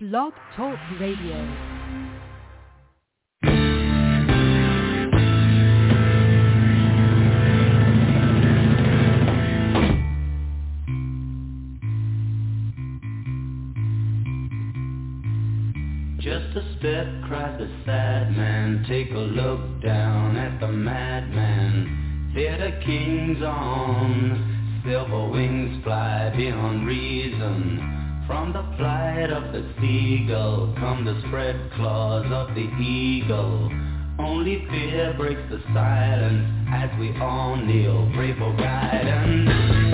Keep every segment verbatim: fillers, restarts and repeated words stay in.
Blog Talk Radio. Just a step, cried the sad man. Take a look down at the madman. Theater kings on silver wings fly beyond reason. From the flight of the seagull come the spread claws of the eagle. Only fear breaks the silence as we all kneel, pray for guidance.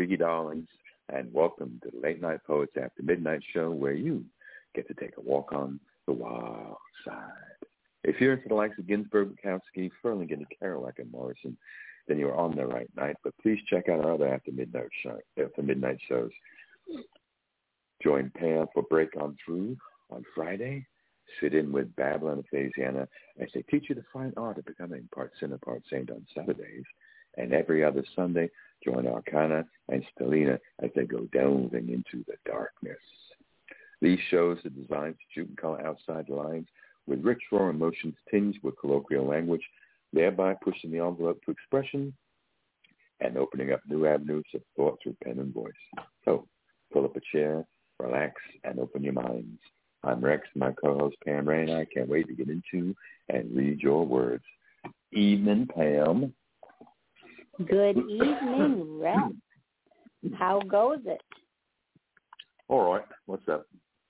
Ziggy Darlings, and welcome to the Late Night Poets After Midnight show, where you get to take a walk on the wild side. If you're into the likes of Ginsberg, Bukowski, Ferlington, Kerouac, and Morrison, then you're on the right night. But please check out our other After Midnight show, After Midnight shows. Join Pam for Break On Through on Friday. Sit in with Babylon and Phasiana as they teach you the fine art of becoming part sinner, part saint on Saturdays. And every other Sunday, join Arcana and Stelina as they go delving into the darkness. These shows are designed to shoot and color outside the lines with rich, raw emotions tinged with colloquial language, thereby pushing the envelope to expression and opening up new avenues of thought through pen and voice. So, pull up a chair, relax, and open your minds. I'm Rex, my co-host Pam Ray, and I can't wait to get into and read your words. Evening, Pam. Good evening, Rex. How goes it? All right. What's up?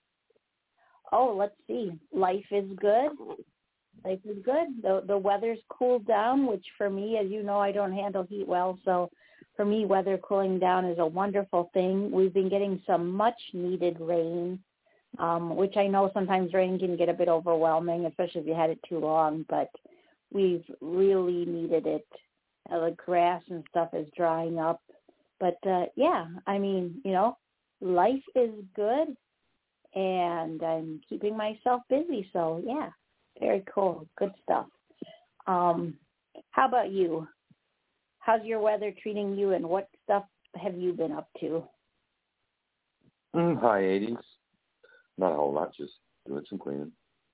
Oh, let's see. Life is good. Life is good. The the weather's cooled down, which for me, as you know, I don't handle heat well, so for me, weather cooling down is a wonderful thing. We've been getting some much-needed rain, um, which I know sometimes rain can get a bit overwhelming, especially if you had it too long, but we've really needed it. Uh, the grass and stuff is drying up. But, uh, yeah, I mean, you know, life is good, and I'm keeping myself busy. So, yeah, very cool. Good stuff. Um, how about you? How's your weather treating you, and what stuff have you been up to? Mm, high eighties. Not a whole lot, just doing some cleaning.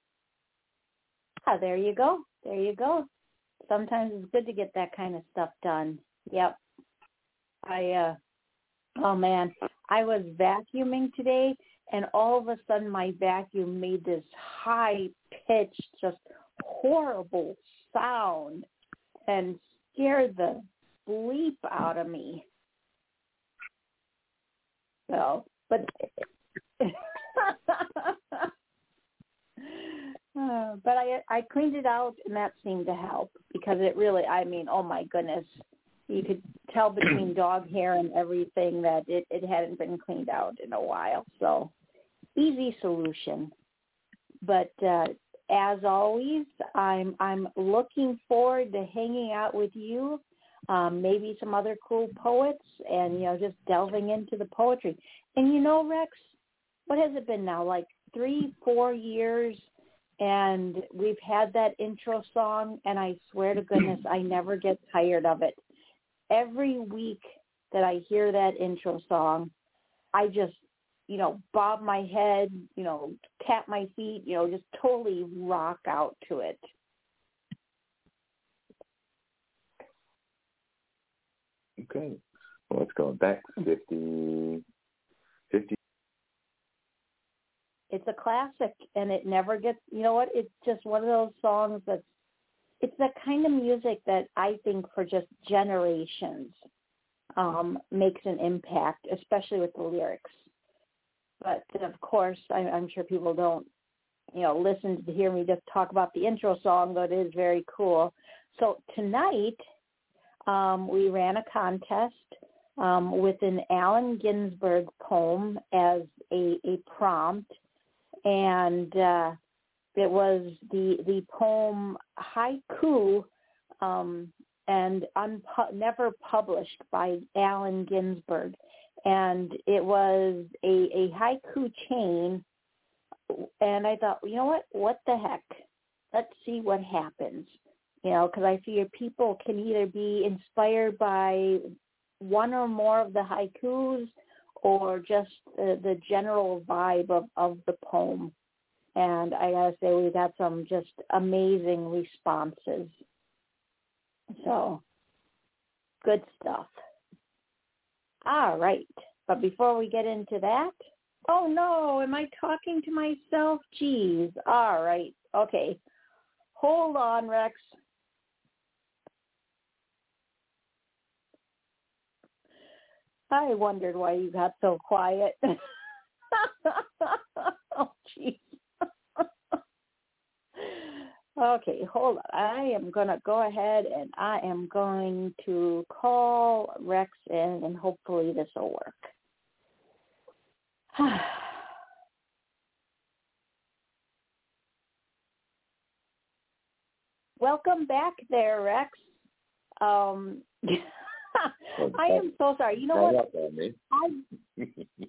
Ah, there you go. There you go. Sometimes it's good to get that kind of stuff done. Yep. I, uh, oh, man, I was vacuuming today, and all of a sudden my vacuum made this high-pitched, just horrible sound and scared the bleep out of me. So, but uh, but I I cleaned it out, and that seemed to help, because it really, I mean, oh my goodness, you could tell between dog hair and everything that it, it hadn't been cleaned out in a while. So, easy solution. But uh, as always, I'm I'm looking forward to hanging out with you. Um, maybe some other cool poets, and, you know, just delving into the poetry. And, you know, Rex, what has it been now, like three, four years, and we've had that intro song, and I swear to goodness, I never get tired of it. Every week that I hear that intro song, I just, you know, bob my head, you know, tap my feet, you know, just totally rock out to it. Okay. Well, let's go back fifty, fifty. It's a classic, and it never gets, you know what, it's just one of those songs that's, it's that kind of music that I think for just generations um, makes an impact, especially with the lyrics. But, of course, I, I'm sure people don't, you know, listen to hear me just talk about the intro song, but it is very cool. So tonight, Um, we ran a contest um, with an Allen Ginsberg poem as a, a prompt, and uh, it was the the poem Haiku, um, and unpu- never published by Allen Ginsberg, and it was a, a haiku chain, and I thought, you know what, what the heck, let's see what happens. You know, because I figure people can either be inspired by one or more of the haikus or just the, the general vibe of, of the poem. And I got to say, we got some just amazing responses. So, good stuff. All right. But before we get into that, oh, no, am I talking to myself? Geez. All right. Okay. Hold on, Rex. I wondered why you got so quiet. Oh, jeez. Okay, hold on. I am going to go ahead and I am going to call Rex in, and hopefully this will work. Welcome back there, Rex. Um, I am so sorry. You know what? I...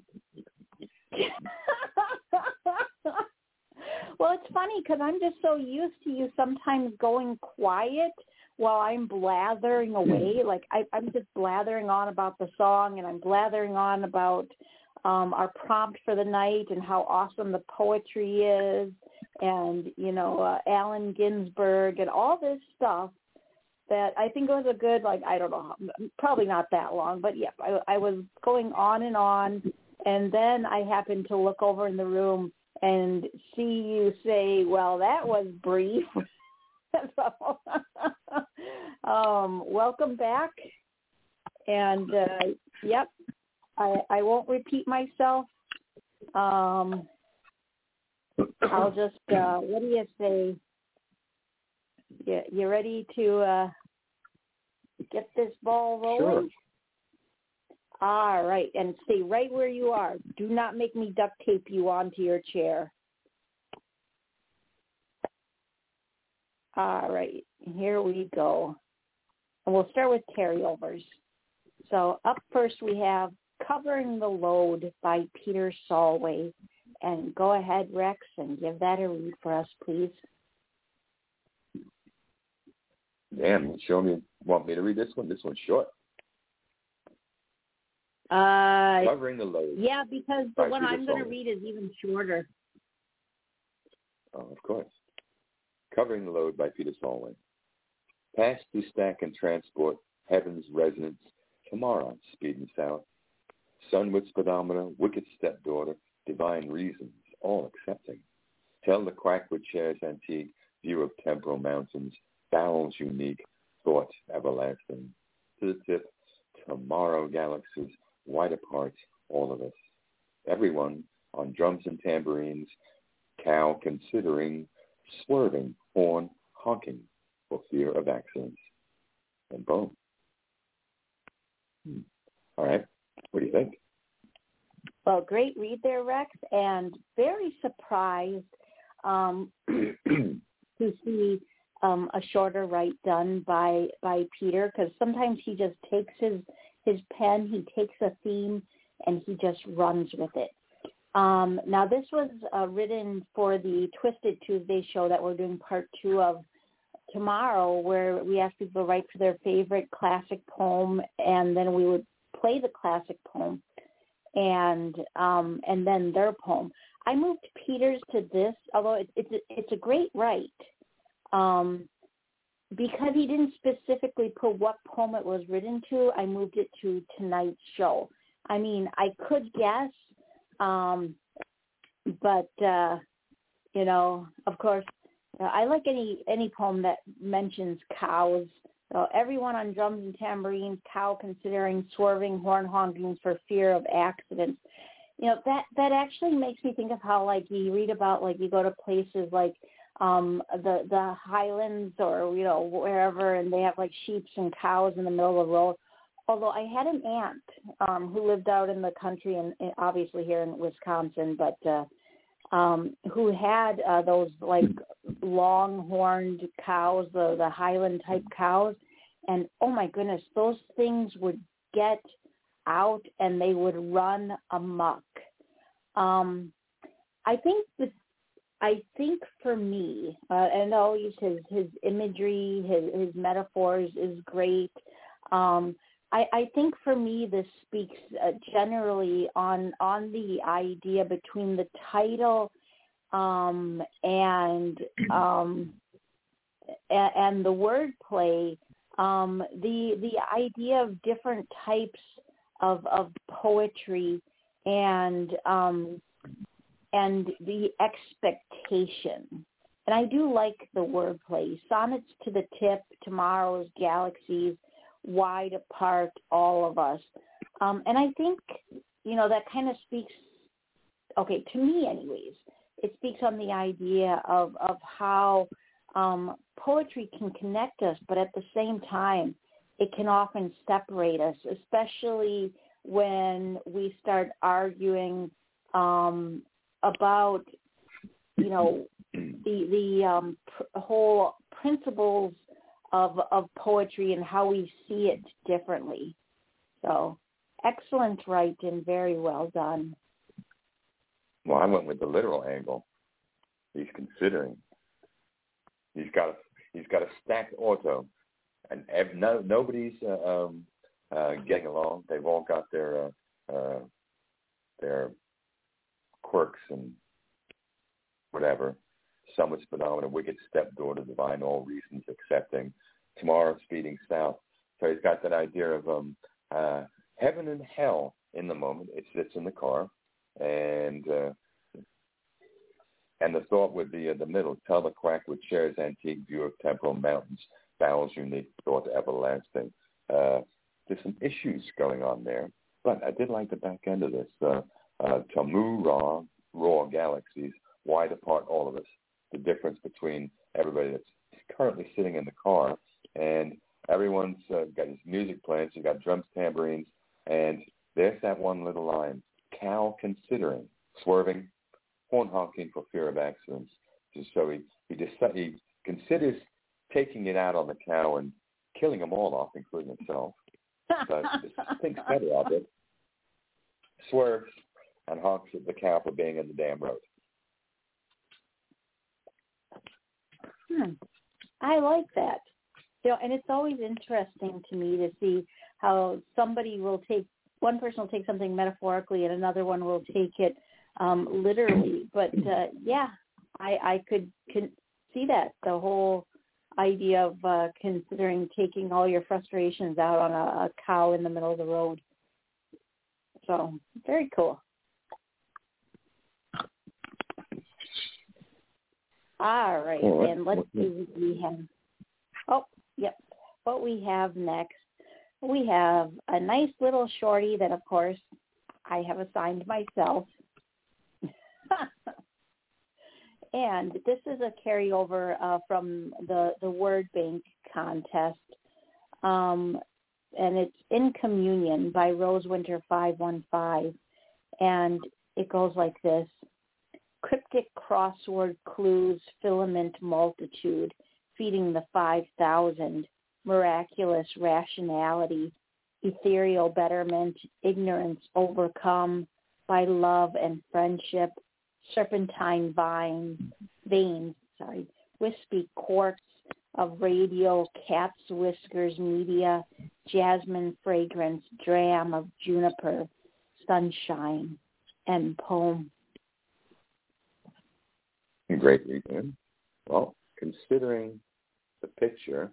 Well, it's funny because I'm just so used to you sometimes going quiet while I'm blathering away. Like I, I'm just blathering on about the song, and I'm blathering on about um, our prompt for the night and how awesome the poetry is, and, you know, uh, Allen Ginsberg and all this stuff that I think was a good, like, I don't know, probably not that long, but yeah, I, I was going on and on, and then I happened to look over in the room and see you say, well, that was brief. So, um, welcome back. And, uh, yep, I, I won't repeat myself. Um, I'll just, uh, what do you say? You, you ready to uh, get this ball rolling? Sure. All right, and stay right where you are. Do not make me duct tape you onto your chair. All right, here we go. And we'll start with carryovers. So up first we have Covering the Load by Peter Solway. And go ahead, Rex, and give that a read for us, please. Damn, show me, want me to read this one? This one's short. Uh, Covering the Load. Yeah, because the one I'm going to read is even shorter. Oh, of course. Covering the Load by Peter Solway. Pass through stack and transport, heaven's resonance, tomorrow speeding south. Sunward speedometer, wicked stepdaughter, divine reasons, all accepting. Tell the quack with chairs antique, view of temporal mountains, bowels unique, thought everlasting. To the tip, tomorrow galaxies, wide apart, all of us. Everyone on drums and tambourines, cow considering, swerving, horn, honking for fear of accidents. And boom. Hmm. All right. What do you think? Well, great read there, Rex, and very surprised um, to see um, a shorter write done by by Peter, because sometimes he just takes his his pen, he takes a theme, and he just runs with it. Um, now, this was uh, written for the Twisted Tuesday show that we're doing part two of tomorrow, where we asked people to write for their favorite classic poem, and then we would play the classic poem and um, and then their poem. I moved Peter's to this, although it, it's, a, it's a great write, um, because he didn't specifically put what poem it was written to. I moved it to tonight's show. I mean, I could guess, um, but, uh, you know, of course, uh, I like any, any poem that mentions cows. So everyone on drums and tambourines, cow considering, swerving, horn honking for fear of accidents. You know, that, that actually makes me think of how, like, you read about, like, you go to places like um, the the Highlands or, you know, wherever, and they have, like, sheep and cows in the middle of the road. Although I had an aunt um, who lived out in the country, and obviously here in Wisconsin, but uh, um, who had uh, those, like, long-horned cows, the, the Highland-type cows. And, oh, my goodness, those things would get out and they would run amok. Um, I think that, I think for me, uh, and always his, his imagery, his, his metaphors is great. Um, I, I think for me this speaks uh, generally on on the idea between the title um, and um, and, and the wordplay, um, the the idea of different types of of poetry and um, and the expectation. And I do like the wordplay. Sonnets to the tip, tomorrow's galaxies, wide apart, all of us. Um, and I think, you know, that kind of speaks, okay, to me anyways, it speaks on the idea of, of how um, poetry can connect us, but at the same time, it can often separate us, especially when we start arguing um, about, you know, the the um, pr- whole principles of of poetry and how we see it differently. So, excellent writing, very well done. Well, I went with the literal angle. He's considering. He's got a he's got a stacked auto, and ev- no nobody's uh, um, uh, getting along. They've all got their uh, uh, their quirks and whatever. Some with speedometer, wicked stepdaughter, divine all reasons accepting. Tomorrow speeding south. So he's got that idea of um, uh, heaven and hell in the moment. It sits in the car, and uh, and the thought would be in the middle. Tell the quack with shares antique view of temporal mountains, bowels unique, thought everlasting. Uh, there's some issues going on there, but I did like the back end of this. Uh, uh, Tamu Ra, raw galaxies, wide apart all of us. The difference between everybody that's currently sitting in the car, and everyone's uh, got his music playing. So you got drums, tambourines, and there's that one little line: cow considering, swerving, horn honking for fear of accidents. Just so he he, deci- he considers taking it out on the cow and killing them all off, including himself. But thinks better of it. Swerves and honks at the cow for being in the damn road. Hmm. I like that. You know, and it's always interesting to me to see how somebody will take, one person will take something metaphorically and another one will take it um, literally. But, uh, yeah, I, I could can see that, the whole idea of uh, considering taking all your frustrations out on a, a cow in the middle of the road. So, very cool. All right, All right. and let's see what we have. Oh, yep. What we have next, we have a nice little shorty that, of course, I have assigned myself. And this is a carryover uh, from the, the Word Bank contest. Um, and it's In Communion by Rose Winter five one five. And it goes like this. Cryptic crossword clues, filament multitude, feeding the five thousand, miraculous rationality, ethereal betterment, ignorance overcome by love and friendship, serpentine vines, veins, sorry, wispy quartz of radio, cat's whiskers media, jasmine fragrance, dram of juniper, sunshine, and poem. Great weekend. Well, considering the picture,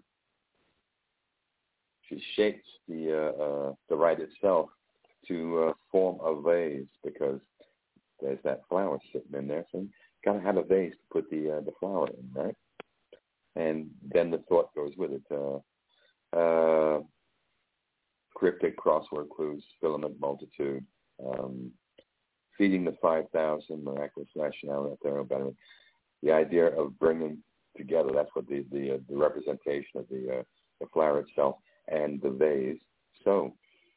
she shapes the uh, uh, the right itself to uh, form a vase because there's that flower sitting in there. So you got to have a vase to put the uh, the flower in, right? And then the thought goes with it. Uh, uh, cryptic crossword clues, filament multitude, um, feeding the five thousand, miraculous rationality, ethereal betterment. The idea of bringing together, that's what the the, uh, the representation of the uh, the flower itself and the vase. So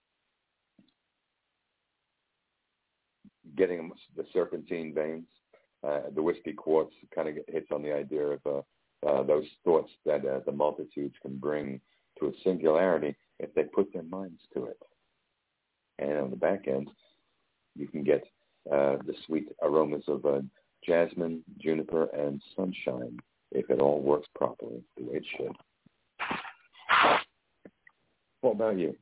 getting the serpentine veins, uh, the wispy quartz kind of hits on the idea of uh, uh, those thoughts that uh, the multitudes can bring to a singularity if they put their minds to it. And on the back end, you can get uh, the sweet aromas of uh, jasmine, juniper, and sunshine, if it all works properly the way it should. What about you?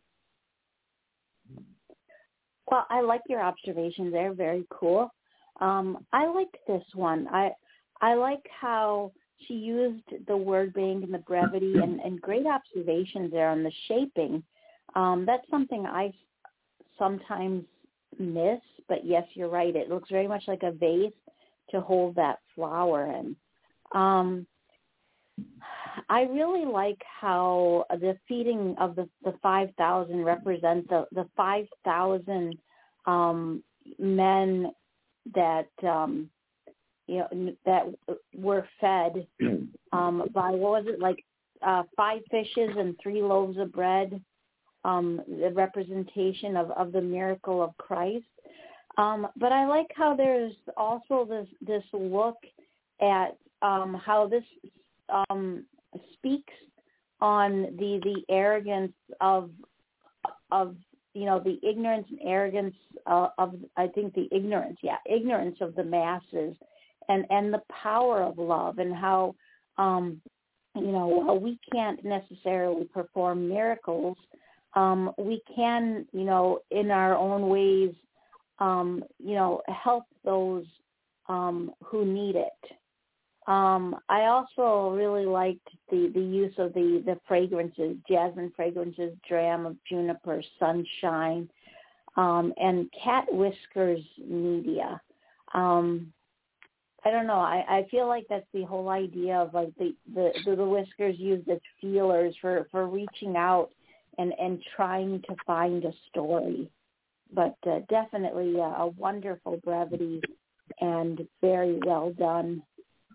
Well, I like your observations. They're very cool. Um, I like this one. I I like how she used the word bank and the brevity and, and great observations there on the shaping. Um, that's something I sometimes miss, but yes, you're right. It looks very much like a vase to hold that flower in. Um, I really like how the feeding of the, the five thousand represent the, the five thousand um, men that um, you know, that were fed um, by, what was it, like uh, five fishes and three loaves of bread, um, the representation of, of the miracle of Christ. Um, but I like how there's also this, this look at um, how this um, speaks on the, the arrogance of, of, you know, the ignorance and arrogance uh, of, I think the ignorance, yeah, ignorance of the masses, and, and the power of love, and how, um, you know, while we can't necessarily perform miracles, um, we can, you know, in our own ways, um, you know, help those um, who need it. Um, I also really liked the, the use of the, the fragrances, jasmine fragrances, dram of juniper, sunshine, um, and cat whiskers media. Um, I don't know. I, I feel like that's the whole idea of like the, the, the, the whiskers used as feelers for, for reaching out and, and trying to find a story. But uh, definitely a, a wonderful brevity and very well done.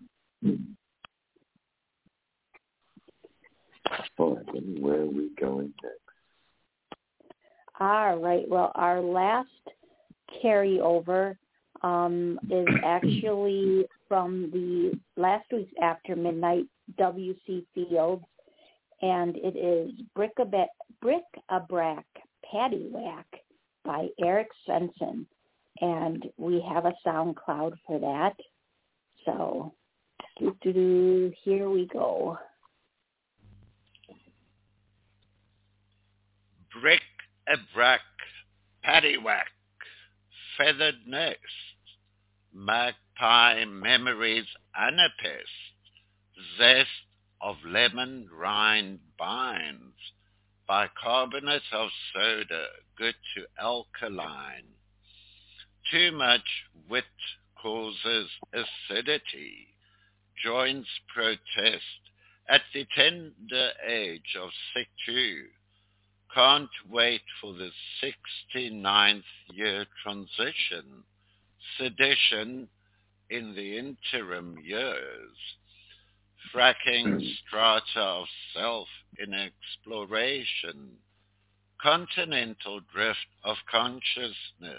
All right, where are we going next? All right. Well, our last carryover um, is actually from the last week's After Midnight W C Fields, and it is Bric-a-Brac, Bric-a-Brac Paddywhack by Eric Svensson, and we have a SoundCloud for that. So, doo-doo-doo, here we go. Bric-a-brac, paddywhack, feathered nest, magpie memories anapest, zest of lemon rind binds, bicarbonate of soda good to alkaline. Too much wit causes acidity, joints protest at the tender age of situ. Can't wait for the sixty-ninth year transition, sedition in the interim years, fracking strata of self in exploration, continental drift of consciousness,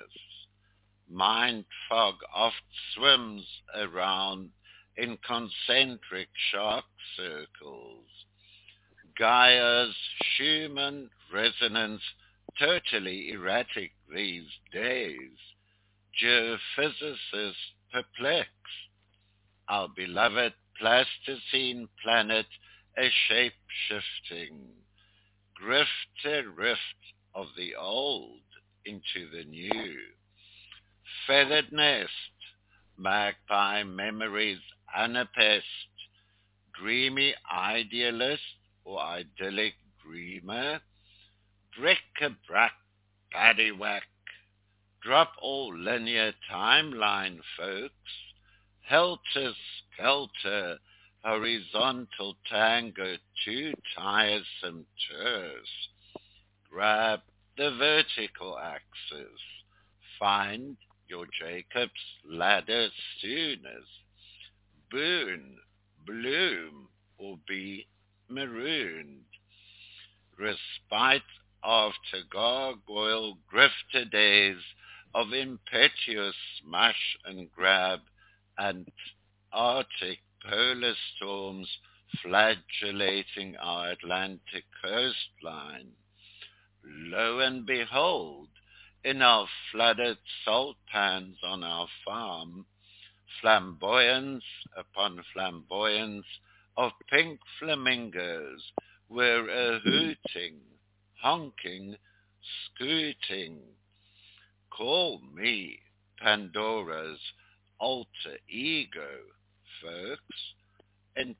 mind fog oft swims around in concentric shark circles. Gaia's Schumann resonance totally erratic these days. Geophysicists perplex. Our beloved plasticine planet a shape-shifting. Grift a rift of the old into the new. Feathered nest, magpie memories anapest, dreamy idealist or idyllic dreamer, bric-a-brac, paddywhack, drop all linear timeline, folks, helter-skelter, horizontal tango, too tiresome terse, grab the vertical axis, find your Jacob's ladder soonest, boon, bloom, or be marooned. Respite after gargoyle grifter days of impetuous smash and grab and Arctic polar storms flagellating our Atlantic coastline. Lo and behold, in our flooded salt pans on our farm, flamboyance upon flamboyance of pink flamingos were a hooting, honking, scooting. Call me Pandora's alter ego, folks. Info.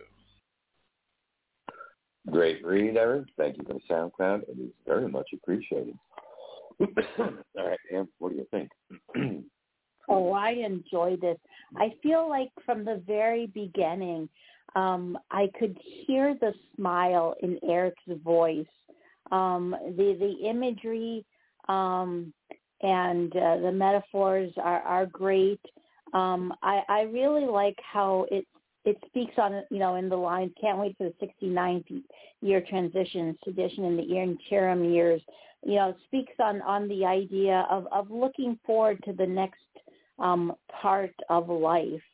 Great read, Eric. Thank you for the SoundCloud. It is very much appreciated. All right, Pam, what do you think? Oh, I enjoy this. I feel like from the very beginning, um, I could hear the smile in Eric's voice. Um, the the imagery um, and uh, the metaphors are, are great. Um, I, I really like how it it speaks on, you know, in the lines, can't wait for the sixty-ninth year transition, sedition in the interim years, you know, speaks on, on the idea of, of looking forward to the next um, part of life.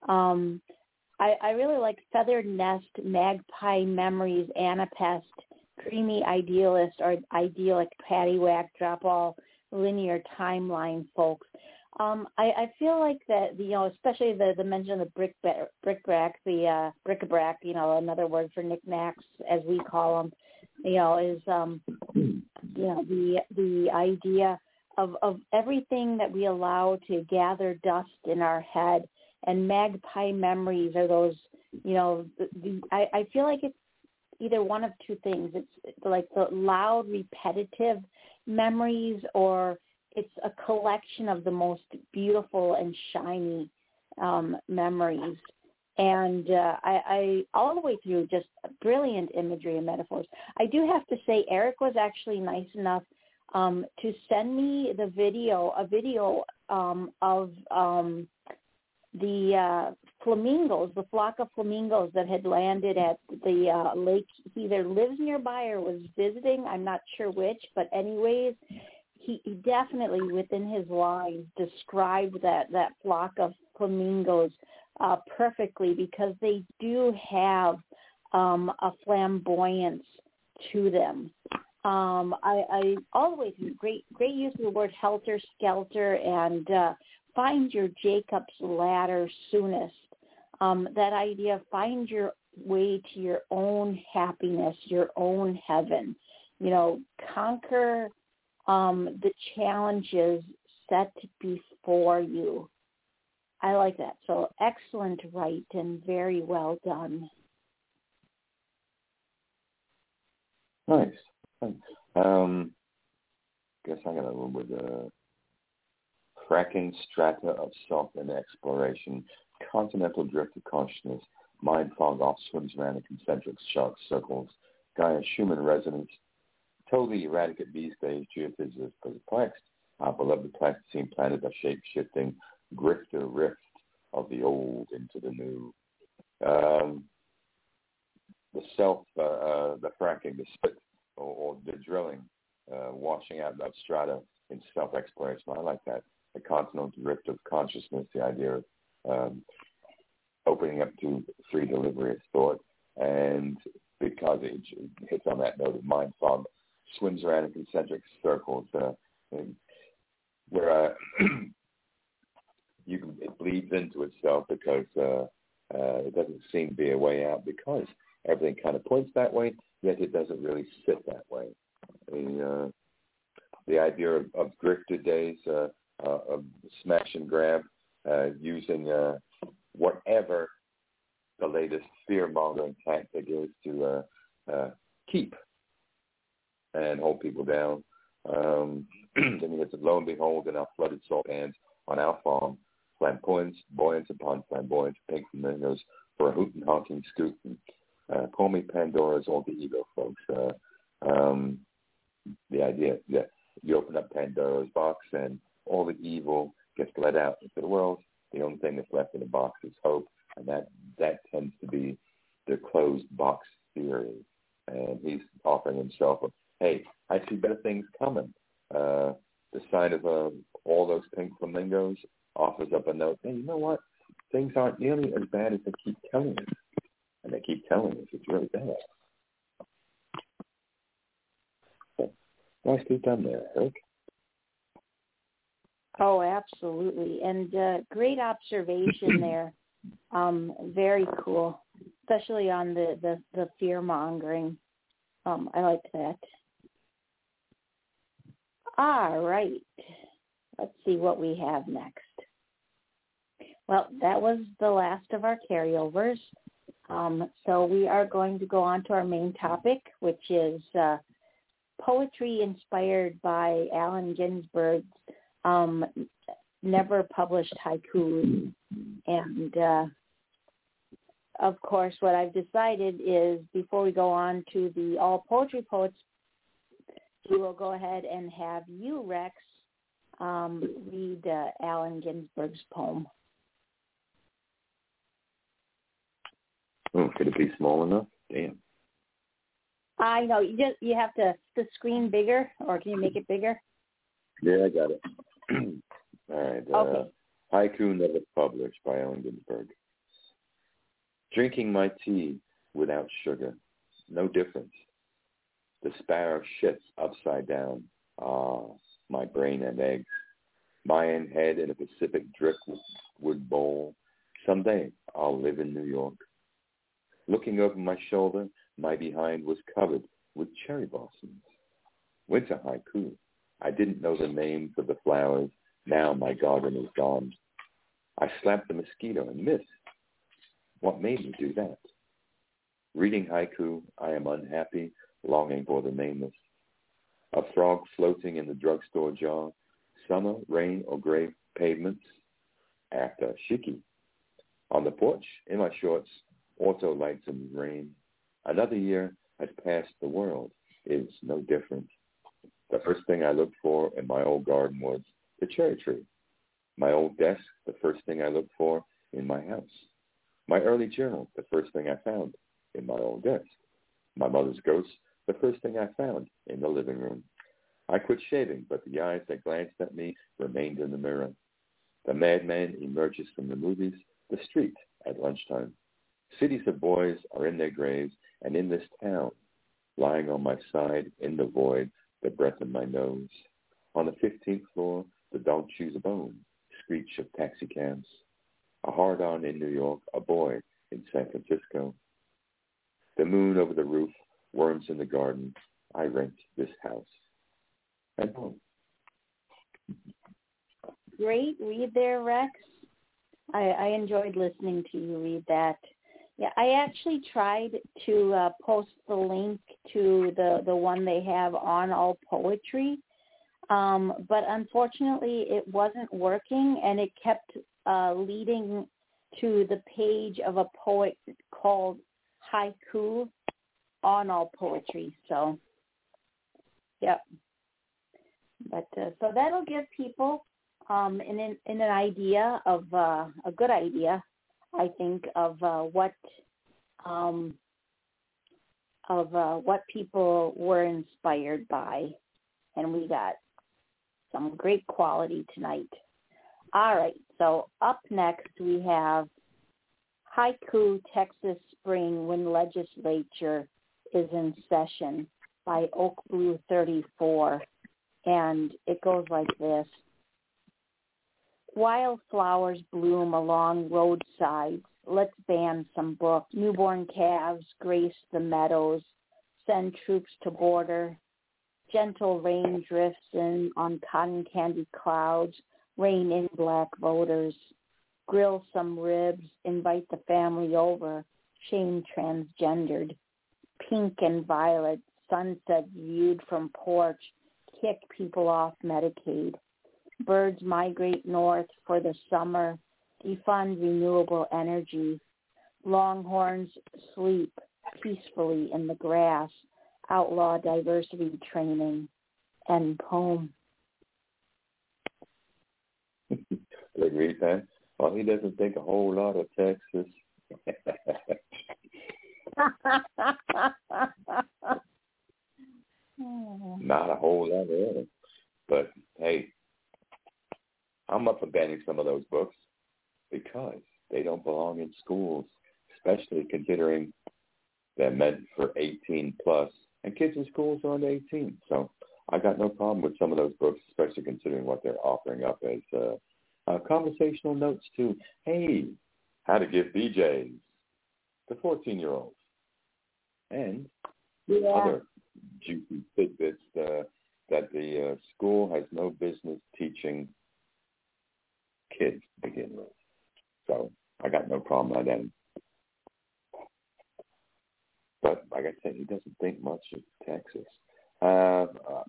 Um, I, I really like Feathered Nest, Magpie Memories, Anapest, Creamy Idealist, or Idyllic, Paddywhack, Drop All, Linear Timeline, folks. Um, I, I feel like that, you know, especially the, the mention of the brick bric-a-brac, the uh, bric-a-brac, you know, another word for knickknacks, as we call them, you know, is, um, you know, the the idea of, of everything that we allow to gather dust in our head. And magpie memories are those, you know, the, the, I, I feel like it's either one of two things. It's like the loud, repetitive memories, or it's a collection of the most beautiful and shiny um, memories. And uh, I, I, all the way through, just brilliant imagery and metaphors. I do have to say, Eric was actually nice enough um, to send me the video, a video um, of um, the uh, flamingos, the flock of flamingos that had landed at the uh, lake. He either lives nearby or was visiting. I'm not sure which, but anyways, he, he definitely within his lines described that, that flock of flamingos uh, perfectly, because they do have um, a flamboyance to them. Um, I, I all the way through, great great use of the word helter skelter and uh, find your Jacob's ladder soonest. Um, that idea of find your way to your own happiness, your own heaven. You know, conquer um, the challenges set before you. I like that. So excellent write and very well done. Nice. Thanks. Um, guess I got a little bit of fracking strata of self and exploration, continental drift of consciousness, mind fog off swims around in concentric shark circles, Gaia Schumann resonance, totally erratic these days, geophysicists perplexed, our beloved plasticine planet, a shape-shifting grifter rift of the old into the new. Um, the self, uh, uh, the fracking, the spit, or, or the drilling, uh, washing out of strata in self-exploration. I like that. The continental drift of consciousness, the idea of um, opening up to free delivery of thought, and because it hits on that note of mind fog, swims around in concentric circles, uh, where uh, you can, it bleeds into itself because uh, uh, it doesn't seem to be a way out, because everything kind of points that way, yet it doesn't really sit that way. The, uh, the idea of, of drifted days, uh, uh, of smash and grab, uh, using uh, whatever the latest fear-mongering tactic is to uh, uh, keep and hold people down. Um, then you get to, lo and behold, in our flooded salt pans on our farm, flamboyance, buoyance upon flamboyance, pink flamingos for a hootin' honking scootin'. Uh, call me Pandora's alter ego, folks. Uh, um, the idea that you open up Pandora's box and all the evil gets let out into the world. The only thing that's left in the box is hope, and that, that tends to be the closed box theory. And he's offering himself a, hey, I see better things coming. Uh, the sign of uh, all those pink flamingos offers up a note, hey, you know what? Things aren't nearly as bad as they keep telling us. And they keep telling us it's really bad. So, nicely done there, Eric. Oh, absolutely. And uh, great observation there. Um, very cool, especially on the, the, the fear-mongering. Um, I like that. All right. Let's see what we have next. Well, that was the last of our carryovers. Um, so we are going to go on to our main topic, which is uh, poetry inspired by Allen Ginsberg's um, never published haikus. And, uh, of course, what I've decided is before we go on to the All Poetry Poets, we will go ahead and have you, Rex, um, read uh, Allen Ginsberg's poem. Could it be small enough? Damn. I know. You just you have to the screen bigger, or can you make it bigger? Yeah, I got it. All right. Uh, Okay. Haiku Never Published by Allen Ginsberg. Drinking my tea without sugar. No difference. The sparrow shits upside down. Ah, my brain and eggs. Mayan head in a Pacific driftwood bowl. Someday I'll live in New York. Looking over my shoulder, my behind was covered with cherry blossoms. Winter haiku. I didn't know the names of the flowers. Now my garden is gone. I slapped the mosquito and missed. What made me do that? Reading haiku, I am unhappy, longing for the nameless. A frog floating in the drugstore jar. Summer, rain, or gray pavements. After shiki. On the porch, in my shorts, auto lights and rain. Another year has passed. The world is no different. The first thing I looked for in my old garden was the cherry tree. My old desk, the first thing I looked for in my house. My early journal, the first thing I found in my old desk. My mother's ghost, the first thing I found in the living room. I quit shaving, but the eyes that glanced at me remained in the mirror. The madman emerges from the movies, the street at lunchtime. Cities of boys are in their graves, and in this town, lying on my side in the void, the breath in my nose. On the fifteenth floor, the dog chews a bone, screech of taxicabs. A hard-on in New York, a boy in San Francisco. The moon over the roof, worms in the garden. I rent this house. And boom. Great read there, Rex. I, I enjoyed listening to you read that. Yeah, I actually tried to uh, post the link to the, the one they have on All Poetry, um, but unfortunately it wasn't working, and it kept uh, leading to the page of a poet called Haiku on All Poetry. So, yep. But uh, so that'll give people um, in, in, in an idea of uh, a good idea, I think, of uh, what um, of uh, what people were inspired by, and we got some great quality tonight. All right, so up next we have Haiku Texas Spring When Legislature is in Session by Oak Blue thirty-four, and it goes like this. Wildflowers bloom along roadsides. Let's ban some books. Newborn calves grace the meadows. Send troops to border. Gentle rain drifts in on cotton candy clouds. Rain in black voters. Grill some ribs. Invite the family over. Shame transgendered. Pink and violet. Sunset viewed from porch. Kick people off Medicaid. Birds migrate north for the summer, defund renewable energy. Longhorns sleep peacefully in the grass, outlaw diversity training, and poem. They read that. Well, he doesn't think a whole lot of Texas. Not a whole lot, really. But, hey, I'm up for banning some of those books because they don't belong in schools, especially considering they're meant for eighteen plus, and kids in schools are under eighteen. So I got no problem with some of those books, especially considering what they're offering up as uh, uh, conversational notes to, hey, how to give B Js to fourteen-year-olds, and yeah. other juicy tidbits uh, that the uh, school has no business teaching kids to begin with. So I got no problem with that. But like I said, he doesn't think much of Texas. Uh, uh,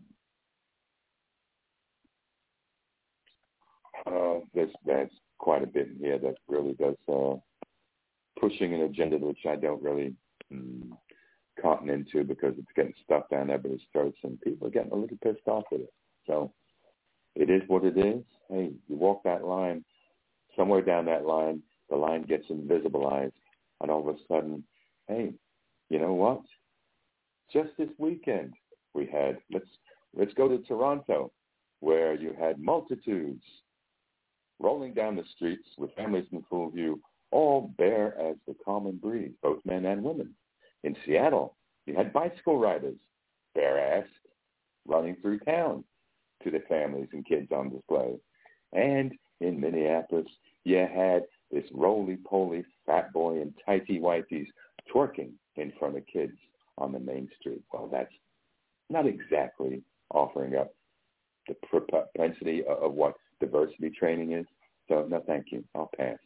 uh, there's, there's quite a bit in here that really does uh, pushing an agenda which I don't really mm, cotton into because it's getting stuffed down everybody's throats and people are getting a little pissed off with it. So it is what it is. Hey, you walk that line, somewhere down that line, the line gets invisibilized, and all of a sudden Hey, you know what? Just this weekend, we had, let's, let's go to Toronto, where you had multitudes rolling down the streets with families in full view, all bare as the common breed, both men and women. In Seattle, you had bicycle riders, bare-assed, running through town to the families and kids on display. And in Minneapolis, you had this roly-poly fat boy in tighty-whities twerking in front of kids on the main street. Well, that's not exactly offering up the propensity of what diversity training is. So, no, thank you. I'll pass.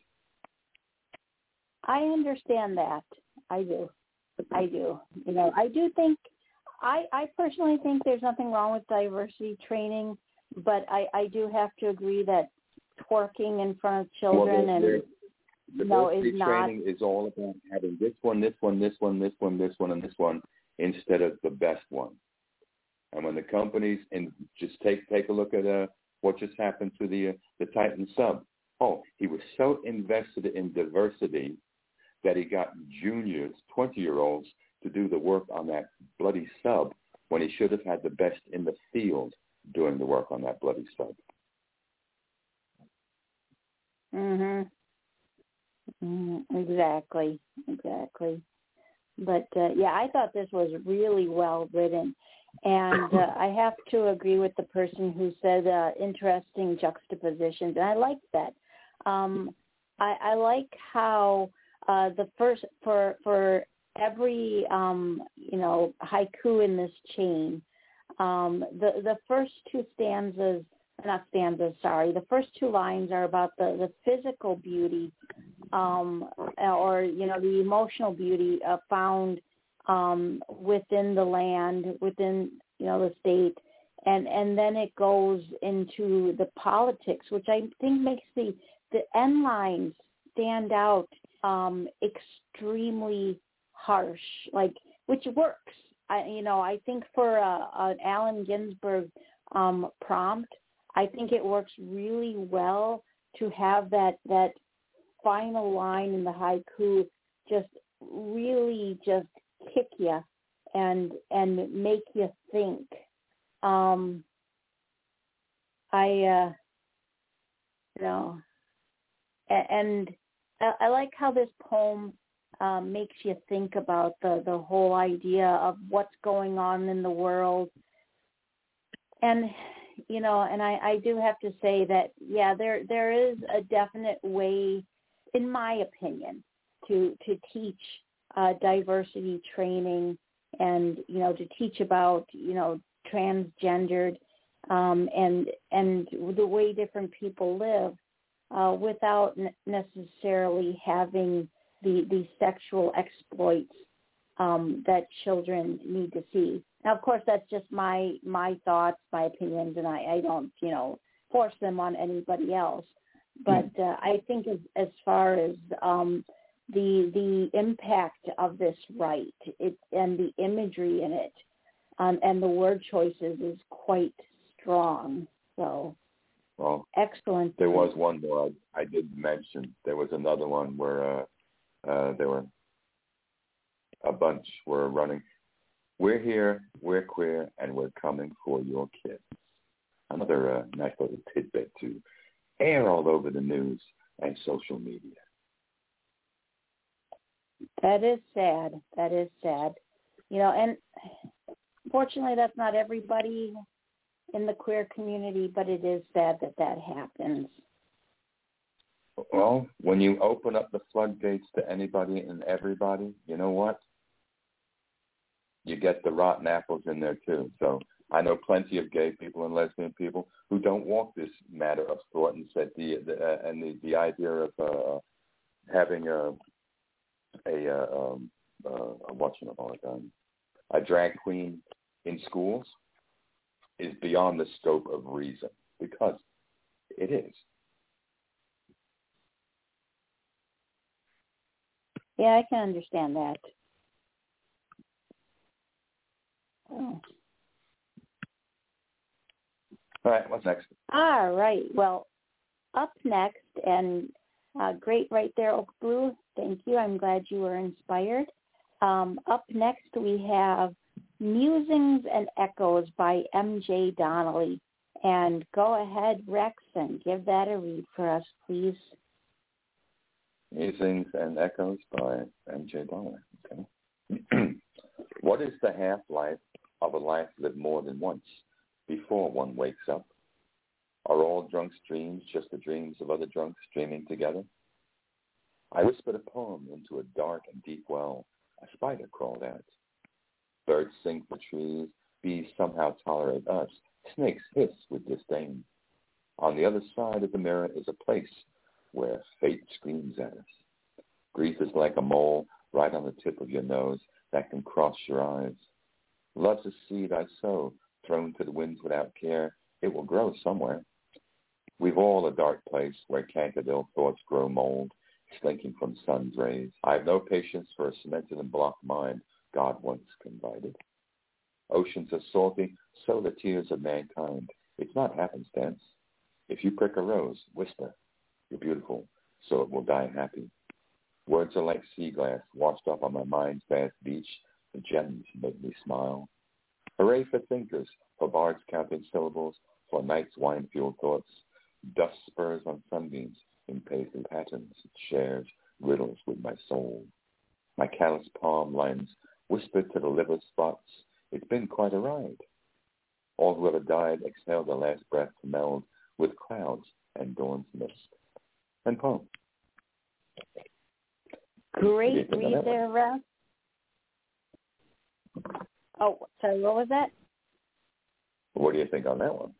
I understand that. I do. I do. You know, I do think, I, I personally think there's nothing wrong with diversity training, but I, I do have to agree that twerking in front of children well, and diversity no is not. Training is all about having this one, this one, this one, this one, this one, and this one instead of the best one. And when the companies, and just take take a look at uh, what just happened to the uh, the Titan sub. Oh, he was so invested in diversity that he got juniors, twenty-year-olds, to do the work on that bloody sub when he should have had the best in the field doing the work on that bloody sub. Mhm. Mm, exactly. Exactly. But uh, yeah, I thought this was really well written, and uh, I have to agree with the person who said uh, interesting juxtapositions, and I like that. Um, I, I like how uh, the first for for every um, you know haiku in this chain, um, the the first two stanzas, not stanzas, sorry, the first two lines are about the, the physical beauty, um, or you know the emotional beauty uh, found um, within the land, within you know the state, and and then it goes into the politics, which I think makes the the end lines stand out um, extremely harsh, like which works. I you know I think for a, an Allen Ginsberg um, prompt, I think it works really well to have that that final line in the haiku just really just kick you and and make you think. Um, I uh, you know, and I, I like how this poem um, makes you think about the the whole idea of what's going on in the world. And you know, and I, I do have to say that yeah, there there is a definite way, in my opinion, to to teach uh, diversity training, and you know to teach about you know transgendered um, and and the way different people live uh, without n- necessarily having the the sexual exploits um, that children need to see. Now, of course, that's just my my thoughts, my opinions, and I, I don't you know force them on anybody else. But uh, I think as, as far as um, the the impact of this right, it and the imagery in it, um, and the word choices is quite strong. So, well, excellent. There was one more I, I did mention. There was another one where uh, uh, there were a bunch were running. We're here, we're queer, and we're coming for your kids. Another uh, nice little tidbit to air all over the news and social media. That is sad. That is sad. You know, and fortunately that's not everybody in the queer community, but it is sad that that happens. Well, when you open up the floodgates to anybody and everybody, you know what? You get the rotten apples in there too. So I know plenty of gay people and lesbian people who don't walk this matter of thought, and said the, the uh, and the, the idea of uh, having a a uh, um, uh, what's it called um, a drag queen in schools is beyond the scope of reason, because it is. Yeah, I can understand that. Oh. All right, what's next? All right. Well, up next, and uh, great right there, Oak Blue. Thank you. I'm glad you were inspired. Um, up next we have Musings and Echoes by M J Donnelly. And go ahead, Rex, and give that a read for us, please. Musings and Echoes by M J Donnelly. Okay. What is the half-life of a life lived more than once before one wakes up? Are all drunks' dreams just the dreams of other drunks dreaming together? I whispered a poem into a dark and deep well. A spider crawled out. Birds sing for trees. Bees somehow tolerate us. Snakes hiss with disdain. On the other side of the mirror is a place where fate screams at us. Grief is like a mole right on the tip of your nose that can cross your eyes. Love's a seed I sow, thrown to the winds without care. It will grow somewhere. We've all a dark place where cankered-ill thoughts grow mold, slinking from sun's rays. I have no patience for a cemented and blocked mind God once confided. Oceans are salty, so the tears of mankind. It's not happenstance. If you prick a rose, whisper, you're beautiful, so it will die happy. Words are like sea glass washed up on my mind's vast beach. The gems make me smile. Hooray for thinkers, for bards counting syllables, for night's wine-fueled thoughts. Dust spurs on sunbeams in paisley patterns. It shares riddles with my soul. My callous palm lines whisper to the liver spots. It's been quite a ride. All who ever died exhaled their last breath to meld with clouds and dawn's mist. And poem. Great read there, Rex. Oh, sorry, what was that? What do you think on that one?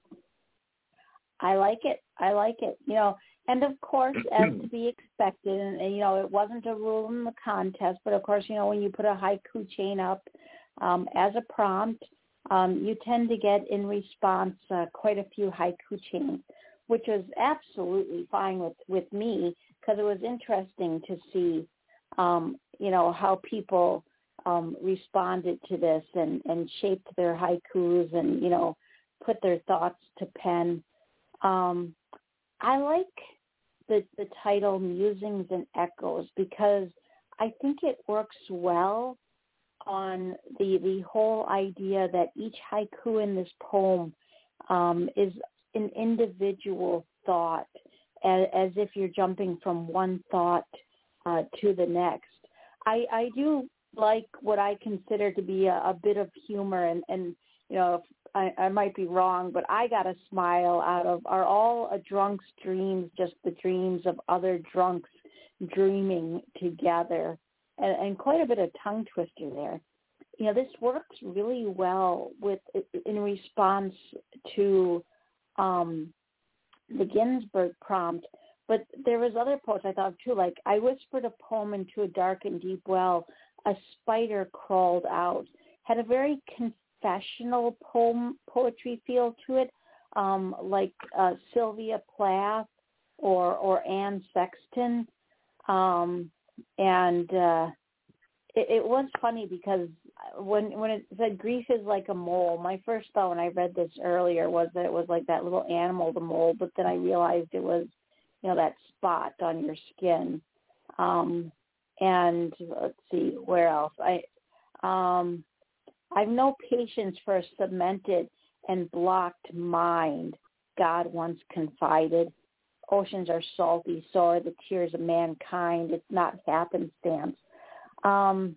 I like it. I like it. You know, and of course, as to be expected, and, and you know, it wasn't a rule in the contest, but of course, you know, when you put a haiku chain up um, as a prompt, um, you tend to get in response uh, quite a few haiku chains, which was absolutely fine with, with me because it was interesting to see, um, you know, how people um, responded to this and, and shaped their haikus and, you know, put their thoughts to pen. Um, I like the, the title Musings and Echoes because I think it works well on the the whole idea that each haiku in this poem um, is an individual thought, as, as if you're jumping from one thought uh, to the next. I, I do like what I consider to be a, a bit of humor, and, and you know, I, I might be wrong, but I got a smile out of, are all a drunk's dreams just the dreams of other drunks dreaming together? And, and quite a bit of tongue twister there. You know, this works really well with in response to um, the Ginsberg prompt. But there was other poets I thought too, like I whispered a poem into a dark and deep well, a spider crawled out, had a very confessional poem poetry feel to it, um, like uh, Sylvia Plath or or Anne Sexton. Um, and uh, it, it was funny because when when it said grief is like a mole, my first thought when I read this earlier was that it was like that little animal, the mole, but then I realized it was, you know, that spot on your skin. Um, and let's see, where else? I, um, I've no patience for a cemented and blocked mind, God once confided. Oceans are salty, so are the tears of mankind. It's not happenstance. Um,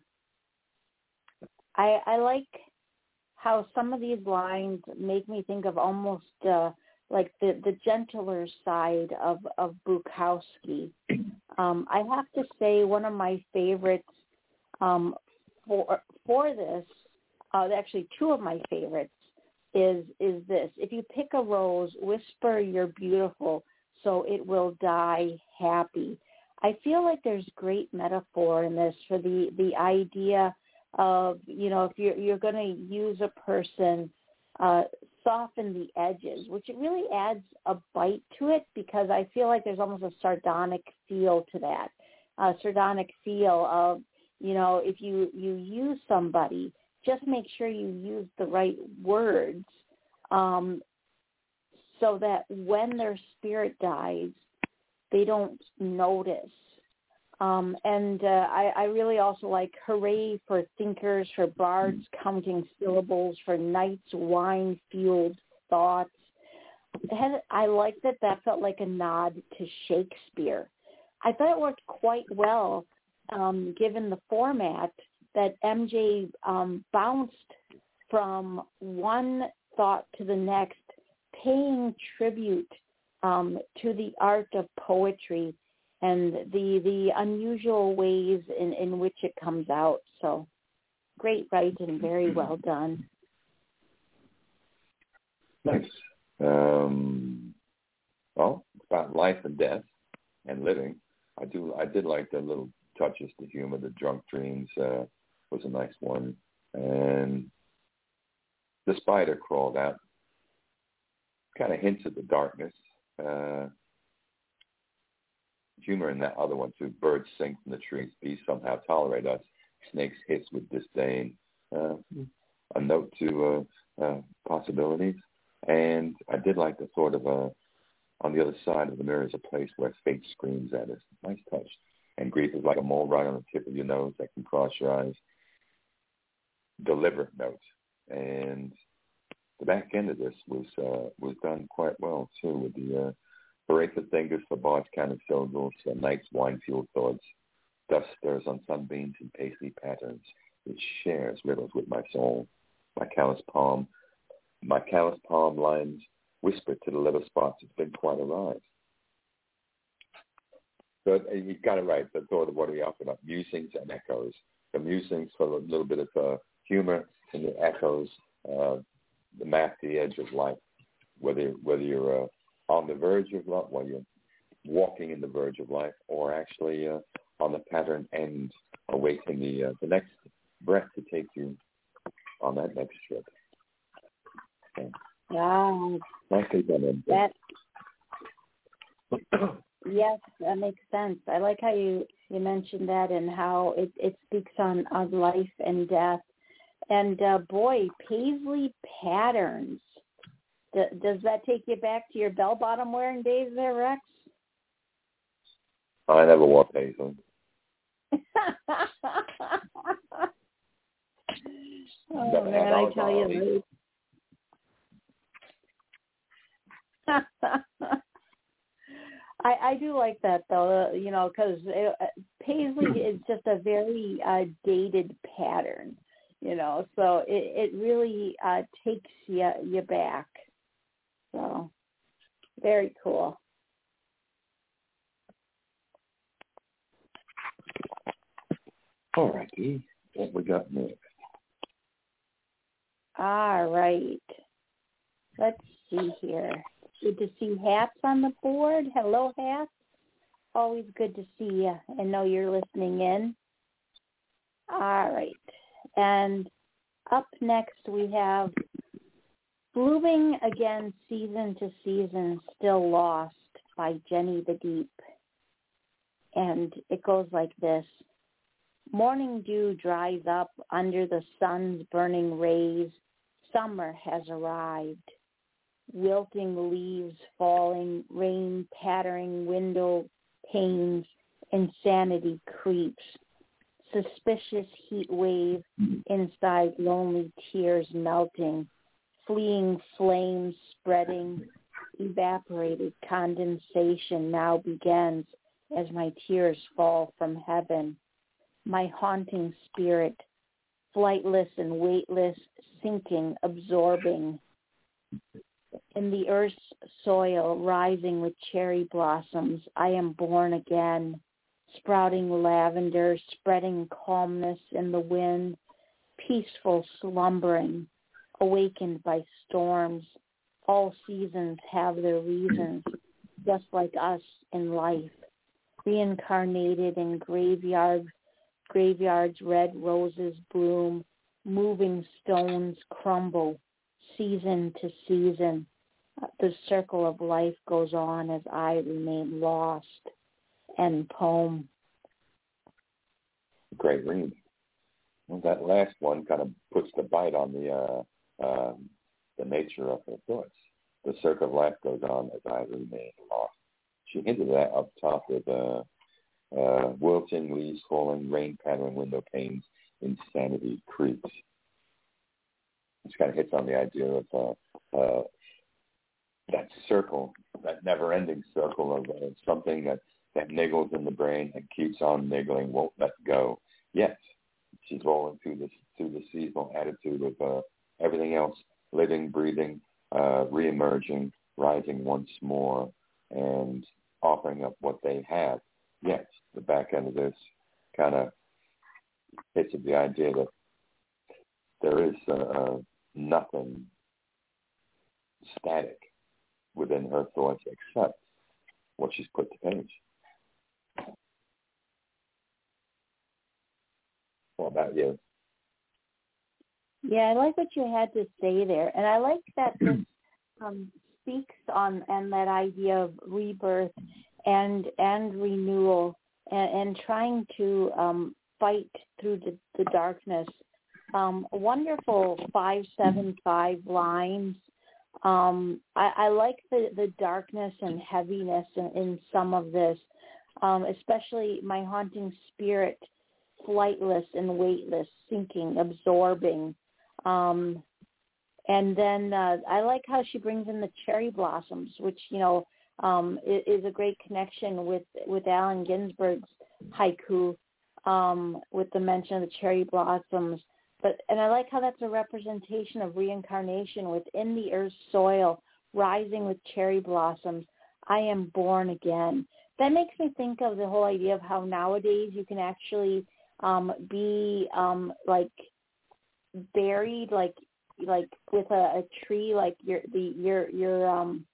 I, I like how some of these lines make me think of almost uh, like the, the gentler side of, of Bukowski. Um, I have to say one of my favorites um, for for this, uh, actually two of my favorites, is is this. If you pick a rose, whisper you're beautiful, so it will die happy. I feel like there's great metaphor in this for the, the idea of, you know, if you're, you're going to use a person, uh, soften the edges, which it really adds a bite to it because I feel like there's almost a sardonic feel to that, a sardonic feel of, you know, if you, you use somebody, just make sure you use the right words um, so that when their spirit dies, they don't notice. Um, and uh, I, I really also like hooray for thinkers, for bards counting syllables, for nights wine-fueled thoughts. It had, I liked that that felt like a nod to Shakespeare. I thought it worked quite well, um, given the format, that M J um, bounced from one thought to the next, paying tribute um, to the art of poetry and the the unusual ways in, in which it comes out. So great writing, very well done. Nice. Um, well, it's about life and death and living. I do. I did like the little touches to humor. The drunk dreams uh, was a nice one, and the spider crawled out. Kind of hints at the darkness. Uh, humor in that other one too. Birds sing from the trees. Bees somehow tolerate us. Snakes hiss with disdain. Uh, a note to uh, uh, possibilities. And I did like the sort of uh, on the other side of the mirror is a place where fate screams at us. Nice touch. And grief is like a mole right on the tip of your nose that can cross your eyes. Deliberate note. And the back end of this was uh, was done quite well too, with the uh, hooray for fingers for bards counting syllables, uh, night's wine-fueled thoughts, dust stirs on sunbeams and paisley patterns. It shares riddles with my soul. My callous palm, my callous palm lines whisper to the liver spots. It's been quite a ride. So uh, you got it right. That's sort of what we offered up: musings and echoes. The musings for a little bit of uh, humor, and the echoes. Uh, the map to the edge of life, whether whether you're uh, on the verge of life, while you're walking in the verge of life, or actually uh, on the pattern end, awaiting the uh, the next breath to take you on that next trip. Okay. Wow. Nicely done. That, yes, that makes sense. I like how you, you mentioned that and how it, it speaks on, on life and death. And, uh, boy, paisley patterns. D- does that take you back to your bell-bottom wearing days there, Rex? I never wore paisley. Oh, Never man, had I those tell on. you. I, I do like that, though, uh, you know, because uh, paisley is just a very uh, dated pattern. You know, so it, it really uh, takes you, you back. So, very cool. All righty. What we got next? All right. Let's see here. Good to see Hats on the board. Hello, Hats. Always good to see you and know you're listening in. All right. And up next we have Blooming Again, Season to Season, Still Lost by Jenny the Deep. And it goes like this. Morning dew dries up under the sun's burning rays. Summer has arrived. Wilting leaves falling, rain pattering window panes, insanity creeps. Suspicious heat wave inside, lonely tears melting, fleeing flames spreading, evaporated condensation now begins as my tears fall from heaven. My haunting spirit, flightless and weightless, sinking, absorbing. In the earth's soil, rising with cherry blossoms, I am born again. Sprouting lavender, spreading calmness in the wind, peaceful slumbering, awakened by storms. All seasons have their reasons, just like us in life. Reincarnated in graveyard, graveyards, red roses bloom, moving stones crumble, season to season. The circle of life goes on as I remain lost. End poem. Great read. Well, that last one kind of puts the bite on the uh, um, the nature of her thoughts. The circle of life goes on as I remain lost. She hinted that up top with uh, Uh, wilting leaves falling, rain pattering window panes, insanity creeps. This kind of hits on the idea of uh, uh, that circle, that never-ending circle of uh, something that, that niggles in the brain and keeps on niggling, won't let go. Yet, she's rolling through this through the seasonal attitude of uh, everything else, living, breathing, uh, reemerging, rising once more, and offering up what they have. Yet, the back end of this kind of hits at the idea that there is uh, nothing static within her thoughts except what she's put to page. What about you? Yeah, I like what you had to say there, and I like that this um, speaks on and that idea of rebirth and and renewal and, and trying to um, fight through the, the darkness. Um, wonderful five seven five lines. Um, I, I like the, the darkness and heaviness in, in some of this, um, especially my haunting spirit, flightless and weightless, sinking, absorbing. Um, and then uh, I like how she brings in the cherry blossoms, which, you know, um, is, is a great connection with, with Allen Ginsberg's haiku, um, with the mention of the cherry blossoms. But and I like how that's a representation of reincarnation within the earth's soil, rising with cherry blossoms. I am born again. That makes me think of the whole idea of how nowadays you can actually um, be um, like buried, like like with a, a tree, like your the your your um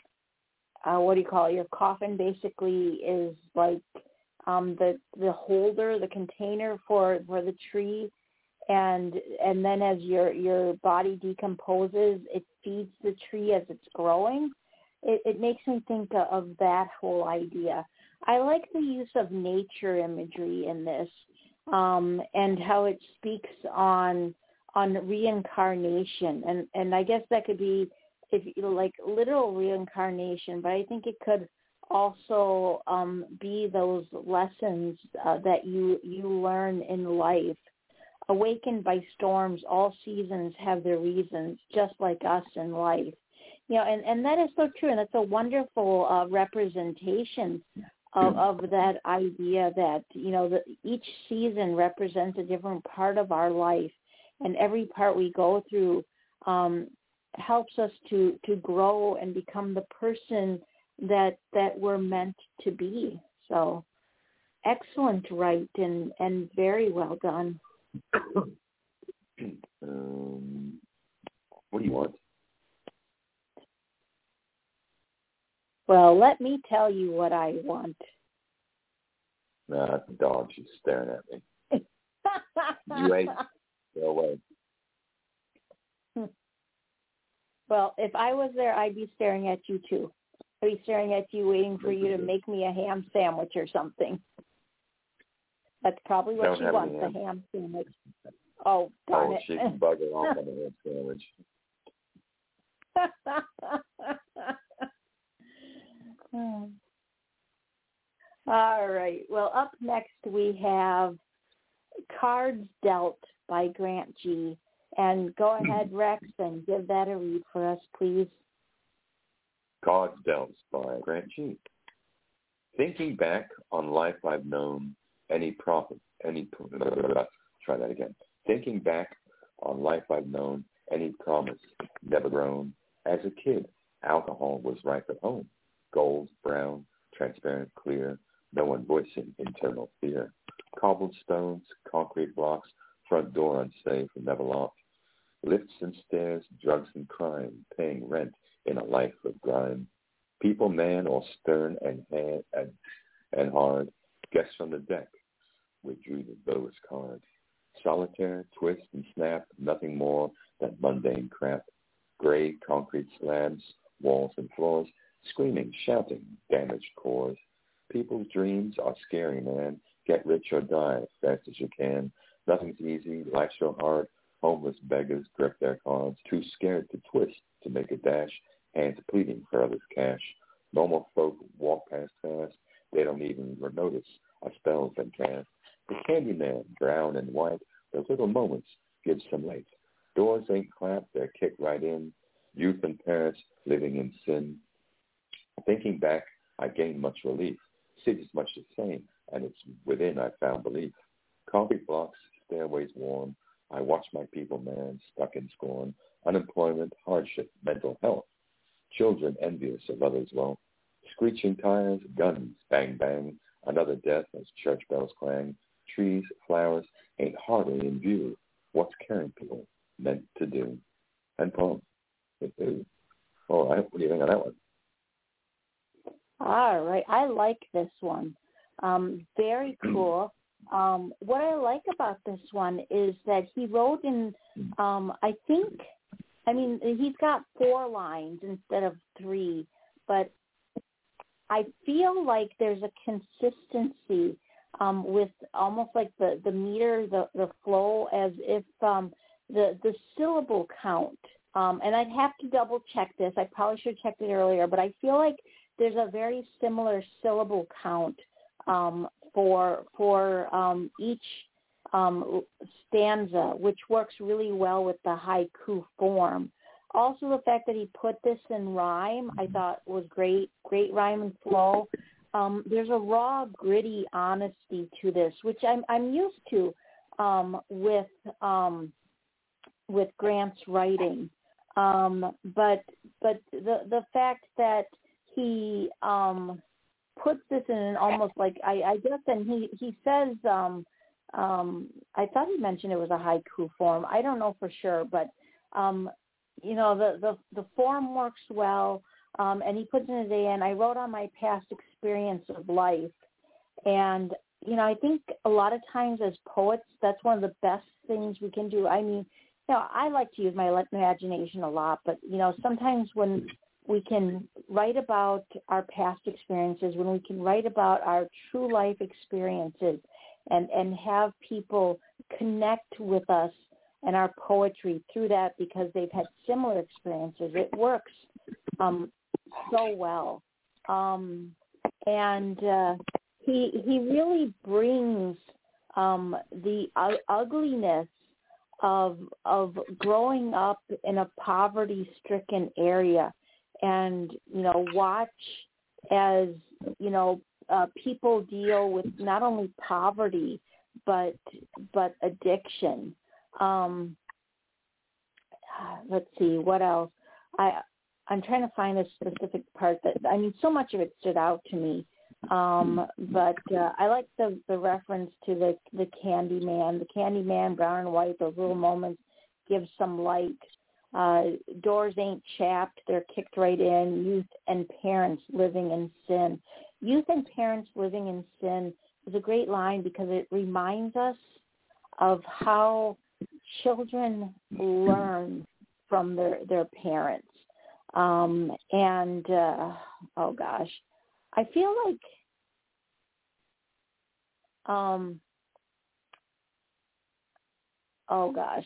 uh, what do you call it? Your coffin basically is like um, the the holder, the container for for the tree. And and then as your your body decomposes, it feeds the tree as it's growing. It, it makes me think of that whole idea. I like the use of nature imagery in this, um, and how it speaks on on reincarnation. And, and I guess that could be if you know, like literal reincarnation, but I think it could also um, be those lessons uh, that you you learn in life. Awakened by storms, all seasons have their reasons, just like us in life. You know, and, and that is so true, and that's a wonderful uh, representation of, of that idea that, you know, the, each season represents a different part of our life, and every part we go through um, helps us to, to grow and become the person that that we're meant to be. So, excellent, right, and, and very well done. um, what do you want? Well, let me tell you what I want. Nah, the dog. She's staring at me. You ain't. Go away. Well, if I was there, I'd be staring at you too. I'd be staring at you, waiting for you to make me a ham sandwich or something. That's probably what Don't she have wants, any ham. a ham sandwich. Oh, darn oh, it. she can bugger off on a ham sandwich. All right. Well, up next we have Cards Dealt by Grant G. And go ahead, Rex, and give that a read for us, please. Cards Dealt by Grant G. Thinking back on life I've known, any prophet, any try that again. Thinking back on life I've known, any promise never grown. As a kid, alcohol was rife at home. Gold, brown, transparent, clear. No one voicing internal fear. Cobblestones, concrete blocks, front door unsafe and never locked. Lifts and stairs, drugs and crime, paying rent in a life of grime. People, man, all stern and hand and, and hard. Guests from the deck withdrew the lowest card. Solitaire, twist and snap, nothing more than mundane crap. Gray concrete slabs, walls and floors, screaming, shouting, damaged cores. People's dreams are scary, man. Get rich or die as fast as you can. Nothing's easy, life's so hard. Homeless beggars grip their cards, too scared to twist, to make a dash, hands pleading for others' cash. Normal folk walk past fast. They don't even notice a spell's been cast. The candy man, brown and white, those little moments give some light. Doors ain't clapped, they're kicked right in. Youth and parents living in sin. Thinking back, I gained much relief. City's much the same, and it's within I found belief. Concrete blocks, stairways warm. I watch my people, man, stuck in scorn. Unemployment, hardship, mental health. Children envious of others' wealth. Screeching tires, guns, bang, bang. Another death as church bells clang. Trees, flowers, ain't hardly in view. What's caring people meant to do? And poem. All right, what do you think of that one? All right, I like this one. Um, very cool. Um, what I like about this one is that he wrote in, um, I think, I mean, he's got four lines instead of three, but I feel like there's a consistency um, with almost like the, the meter, the, the flow, as if um, the, the syllable count, um, and I'd have to double check this. I probably should have checked it earlier, but I feel like there's a very similar syllable count um, for for um, each um, stanza, which works really well with the haiku form. Also, the fact that he put this in rhyme, I thought was great, great rhyme and flow. Um, there's a raw, gritty honesty to this, which I'm I'm used to um, with um, with Grant's writing. Um, but but the the fact that he um, puts this in an almost like, I, I guess, and he, he says, um, um, I thought he mentioned it was a haiku form. I don't know for sure, but, um, you know, the, the, the form works well, um, and he puts in his A N. I wrote on my past experience of life, and, you know, I think a lot of times as poets, that's one of the best things we can do. I mean, you know, I like to use my imagination a lot, but, you know, sometimes when we can write about our past experiences, when we can write about our true life experiences and, and have people connect with us and our poetry through that because they've had similar experiences, it works um, so well. Um, and uh, he he really brings um, the uh, ugliness of of growing up in a poverty-stricken area, and, you know, watch as, you know, uh, people deal with not only poverty, but but addiction. Um, let's see, what else? I, I'm trying to find a specific part that, I mean, so much of it stood out to me. Um, but uh, I like the, the reference to the, the candy man. The candy man, brown and white, those little moments give some light. Uh, doors ain't chapped, they're kicked right in. Youth and parents living in sin. Youth and parents living in sin is a great line because it reminds us of how children learn from their, their parents. Um, and, uh, oh gosh, I feel like um, oh gosh,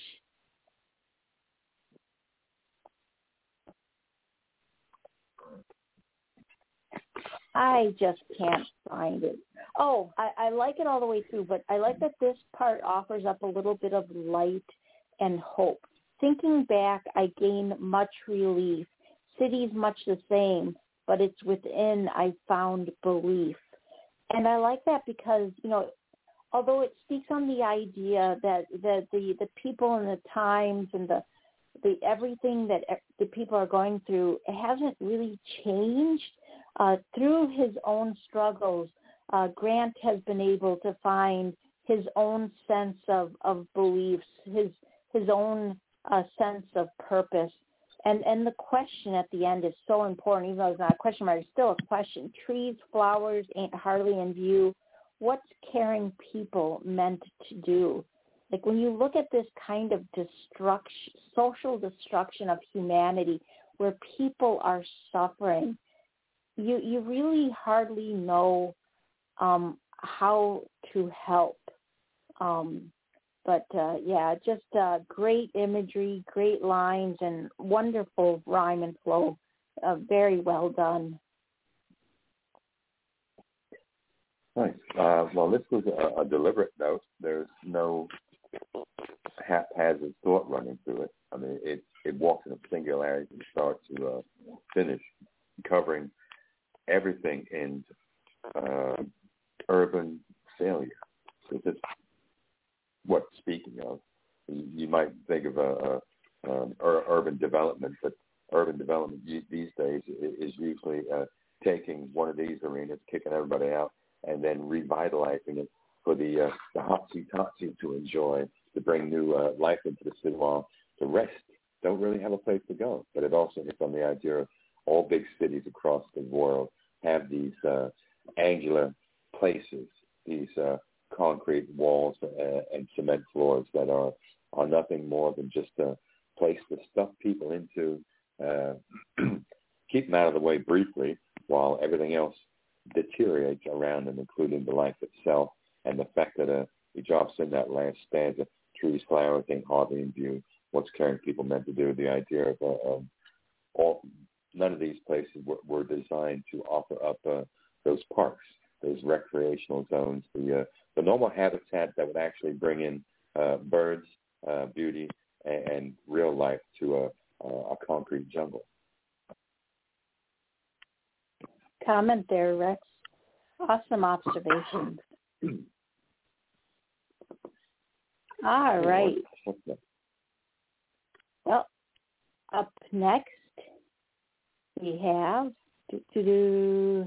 I just can't find it. Oh, I, I like it all the way through, but I like that this part offers up a little bit of light and hope. Thinking back, I gain much relief. City's much the same, but it's within I found belief. And I like that because, you know, although it speaks on the idea that, that the, the people and the times and the the everything that the people are going through, it hasn't really changed. Uh, through his own struggles, uh, Grant has been able to find his own sense of, of beliefs, his his own uh, sense of purpose. And and the question at the end is so important, even though it's not a question mark, it's still a question. Trees, flowers ain't hardly in view. What's caring people meant to do? Like when you look at this kind of destruction, social destruction of humanity, where people are suffering, you you really hardly know um, how to help. Um, but uh, yeah, just uh, great imagery, great lines, and wonderful rhyme and flow. Uh, very well done. Nice. Uh, well, this was a, a deliberate note. There's no haphazard thought running through it. I mean, it it walks in a singularity from start to uh, finish, covering everything in uh, urban failure. So this, what speaking of, you, you might think of a, a um, ur- urban development, but urban development these days is usually uh, taking one of these arenas, kicking everybody out, and then revitalizing it for the uh, the hotsy-totsy to enjoy, to bring new uh, life into the city while the rest don't really have a place to go. But it also hits on the idea of all big cities across the world have these uh, angular places, these uh, concrete walls uh, and cement floors that are, are nothing more than just a place to stuff people into, uh, keep them out of the way briefly while everything else deteriorates around them, including the life itself, and the fact that uh, he drops in that last stanza, trees, flowers ain't hardly in view. What's caring people meant to do? The idea of uh, um, all, none of these places were, were designed to offer up uh, those parks, those recreational zones, the uh, the normal habitat that would actually bring in uh, birds, uh, beauty, and, and real life to a, a concrete jungle. Comment there, Rex. Awesome observation. All right. Well, up next we have do, do, do,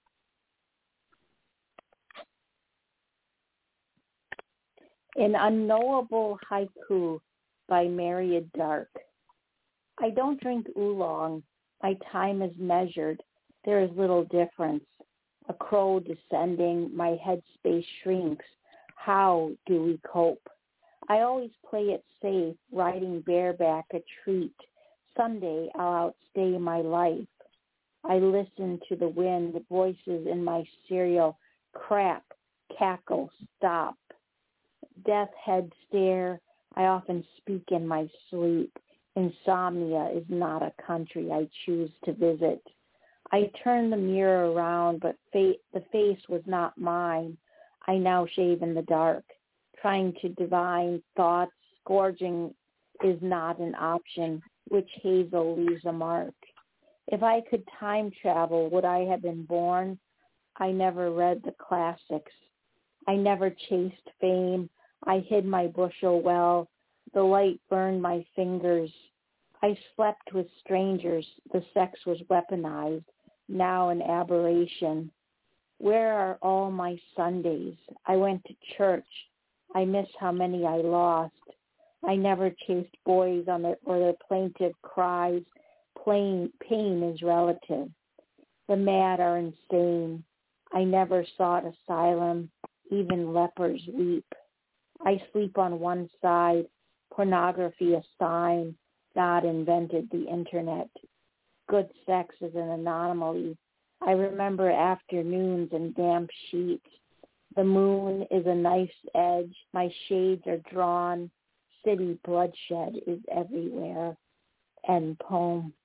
An Unknowable Haiku by Maria Dark. I don't drink oolong. My time is measured. There is little difference. A crow descending, my headspace shrinks. How do we cope? I always play it safe, riding bareback a treat. Someday I'll outstay my life. I listen to the wind, the voices in my cereal, crack, cackle, stop. Death head stare, I often speak in my sleep. Insomnia is not a country I choose to visit. I turn the mirror around, but fa- the face was not mine. I now shave in the dark, trying to divine thoughts. Scourging is not an option. Witch hazel leaves a mark. If I could time travel, would I have been born? I never read the classics. I never chased fame. I hid my bushel well. The light burned my fingers. I slept with strangers. The sex was weaponized, now an aberration. Where are all my Sundays? I went to church. I miss how many I lost. I never chased boys on their, or their plaintive cries. Plain, pain is relative. The mad are insane. I never sought asylum. Even lepers weep. I sleep on one side. Pornography a sign. God invented the internet. Good sex is an anomaly. I remember afternoons and damp sheets. The moon is a nice edge. My shades are drawn. City bloodshed is everywhere. End poem.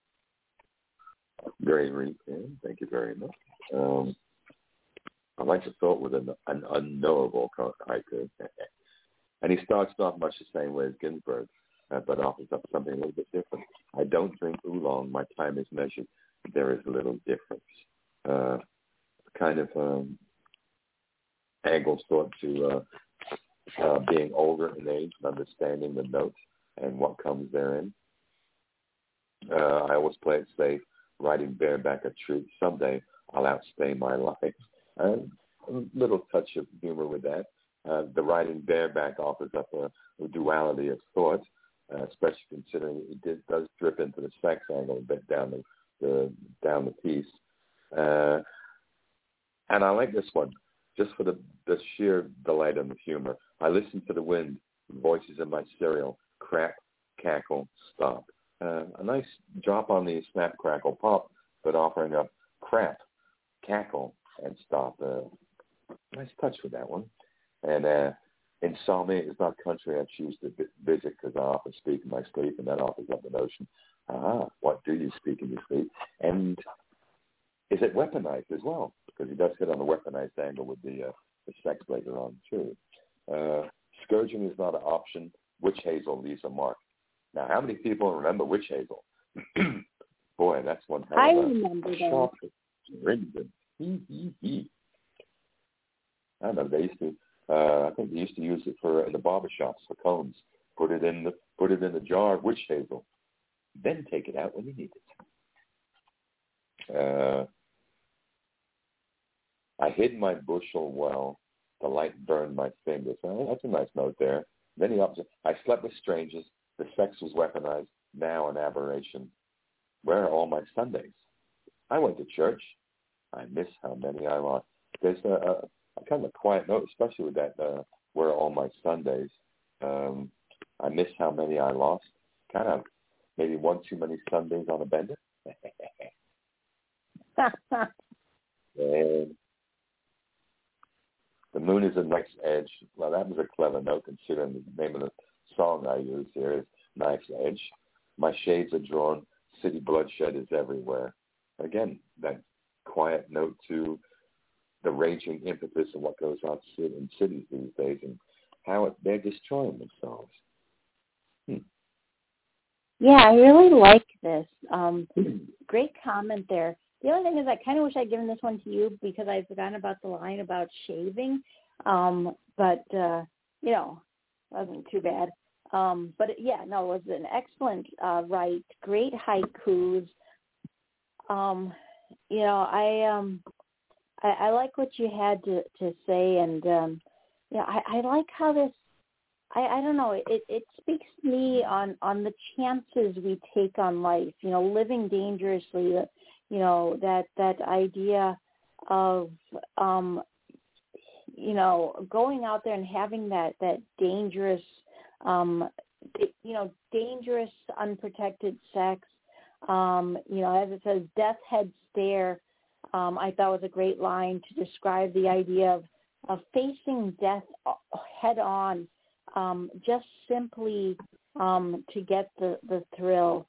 Very brief. Thank you very much. Um, I like to start with an, an unknowable haiku. And he starts off much the same way as Ginsberg, uh, but offers up something a little bit different. I don't drink oolong. My time is measured. There is little difference. Uh, kind of um, angles thought to uh, uh, being older in age and understanding the notes and what comes therein. Uh, I always play it safe, riding bareback a treat. Someday I'll outstay my life. And a little touch of humor with that. Uh, the riding bareback offers up a, a duality of thought, uh, especially considering it did, does drip into the sex angle a bit down the, the down the piece. Uh, and I like this one just for the, the sheer delight and the humor. I listen to the wind, voices in my cereal, crap, cackle, stop. Uh, a nice drop on the snap, crackle, pop, but offering up crap, cackle, and stop. Uh, nice touch with that one. And uh, insomnia is not country I choose to visit because I often speak in my sleep, and that offers up the notion, ah, what do you speak in your sleep? And is it weaponized as well? because he does hit on the weaponized angle with the, uh, the sex later on, too. Uh, scourging is not an option. Witch hazel leaves a mark. Now, how many people remember witch hazel? Boy, that's one hell I of a remember shock. I remember they used to. Uh, I think they used to use it for uh, the barber shops for combs. Put it in the put it in the jar of witch hazel, then take it out when you need it. Uh, I hid my bushel well. The light burned my fingers. Oh, that's a nice note there. Then the opposite. I slept with strangers. The sex was weaponized. Now an aberration. Where are all my Sundays? I went to church. I miss how many I lost. There's a, a, a kind of a quiet note, especially with that, uh, where are all my Sundays? Um, I miss how many I lost. Kind of maybe one too many Sundays on a bender. And the moon is a knife's edge. Well, that was a clever note considering the name of the song I used here is Knife's Edge. My shades are drawn. City bloodshed is everywhere. Again, that quiet note to the raging impetus of what goes on in cities these days and how it, they're destroying themselves. Hmm. Yeah, I really like this. Um, great comment there. The only thing is I kind of wish I'd given this one to you because I'd forgotten about the line about shaving. Um, but, uh, you know, wasn't too bad. Um, but, yeah, no, it was an excellent uh, write, great haikus. Um, you know, I, um, I I like what you had to, to say, and, um, yeah, I, I like how this, I, I don't know, it, it speaks to me on, on the chances we take on life, you know, living dangerously, you know, that, that idea of, um, you know, going out there and having that, that dangerous, um, you know, dangerous, unprotected sex, um, you know, as it says, death head stare, um, I thought was a great line to describe the idea of, of facing death head on, um, just simply um, to get the, the thrill.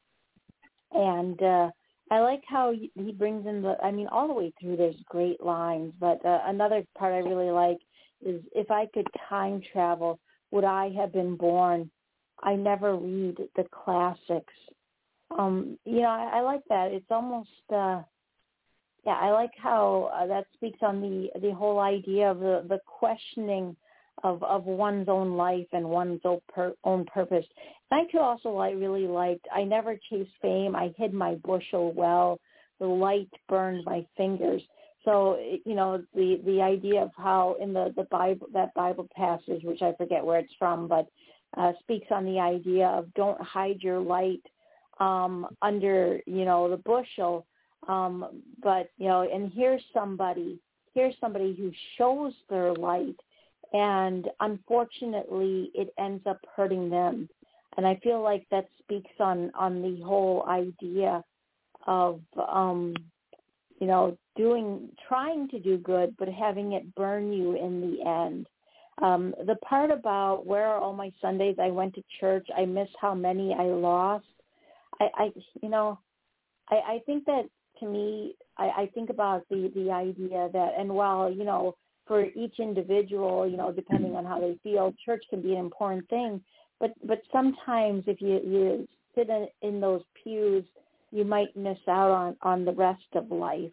And uh, I like how he brings in the, I mean, all the way through there's great lines, but uh, another part I really like is if I could time travel, would I have been born? I never read the classics. Um, you know, I, I like that. It's almost, uh, yeah, I like how uh, that speaks on the the whole idea of the, the questioning of, of one's own life and one's own, per, own purpose. And I too also like, really liked, I never chased fame. I hid my bushel well. The light burned my fingers. So, you know, the, the idea of how in the, the Bible, that Bible passage, which I forget where it's from, but uh, speaks on the idea of don't hide your light um, under, you know, the bushel. Um, but, you know, and here's somebody, here's somebody who shows their light, and unfortunately it ends up hurting them. And I feel like that speaks on, on the whole idea of, um, you know, doing, trying to do good, but having it burn you in the end. Um, the part about where are all my Sundays, I went to church, I miss how many I lost. I, I you know, I, I think that to me, I, I think about the, the idea that, and while, you know, for each individual, you know, depending on how they feel, church can be an important thing. But but sometimes if you, you sit in, in those pews, you might miss out on, on the rest of life.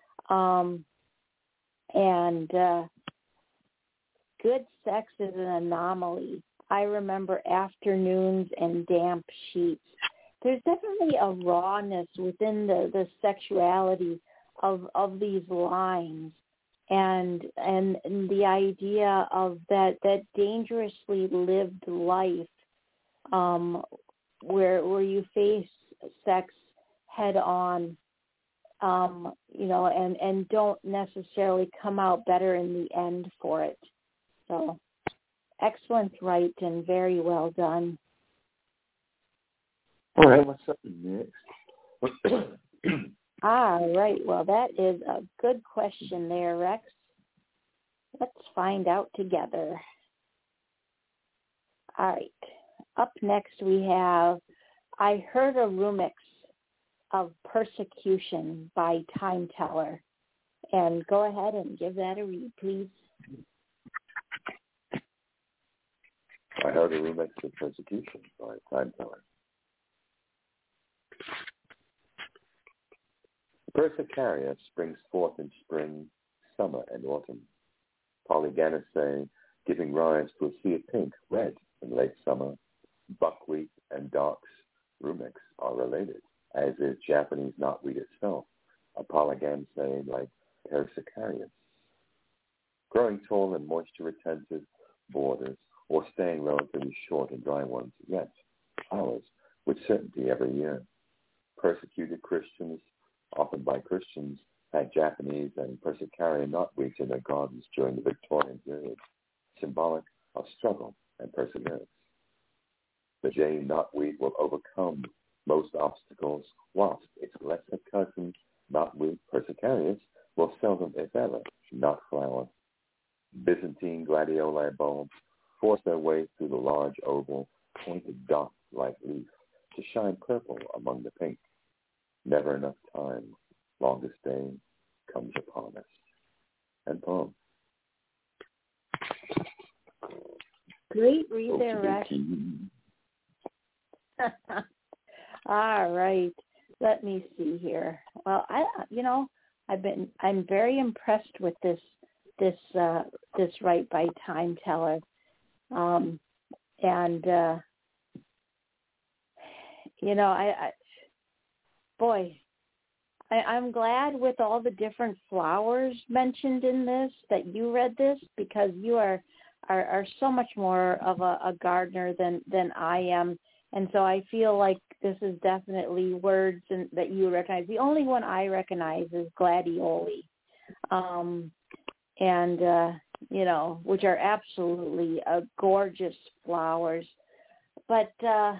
Um, and uh, good sex is an anomaly. I remember afternoons and damp sheets. There's definitely a rawness within the, the sexuality of of these lines. And, and and the idea of that, that dangerously lived life, um, where where you face sex head on, um, you know, and, and don't necessarily come out better in the end for it. So, excellent write and very well done. All right, what's up next? All right. Well, that is a good question there, Rex. Let's find out together. All right. Up next we have I Heard a Remix of Persecution by Time Teller. And go ahead and give that a read, please. I heard a remix of Persecution by Time Teller. Persicaria springs forth in spring, summer, and autumn. Polyganacea giving rise to a sea of pink, red in late summer. Buckwheat and Doc's rumix are related, as is Japanese knotweed itself, a Polyganacea like Persicarius. Growing tall and moisture-retentive borders, or staying relatively short and dry ones, yet flowers with certainty every year. Persecuted Christians, often by Christians, had Japanese and Persicaria knotweeds in their gardens during the Victorian period, symbolic of struggle and perseverance. The jade knotweed will overcome most obstacles, whilst its lesser cousin, knotweed Persicarius, will seldom, if ever, not flower. Byzantine gladioli bulbs force their way through the large oval, pointed dot-like leaf to shine purple among the pink. Never enough time, longest day comes upon us. And poem. Great read there, Rex. All right. Let me see here. Well, I, you know, I've been, I'm very impressed with this, this, uh, this Right by Time Teller. Um, and, uh, you know, I, I boy, I, I'm glad with all the different flowers mentioned in this that you read this, because you are, are, are so much more of a, a gardener than, than I am. And so I feel like this is definitely words in, that you recognize. The only one I recognize is gladioli. Um, and, uh, you know, which are absolutely uh, gorgeous flowers. But uh,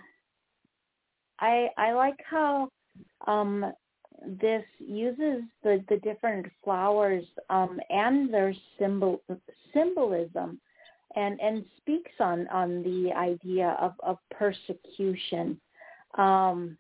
I I like how um, this uses the, the different flowers um, and their symbol symbolism and, and speaks on, on the idea of, of persecution. Um,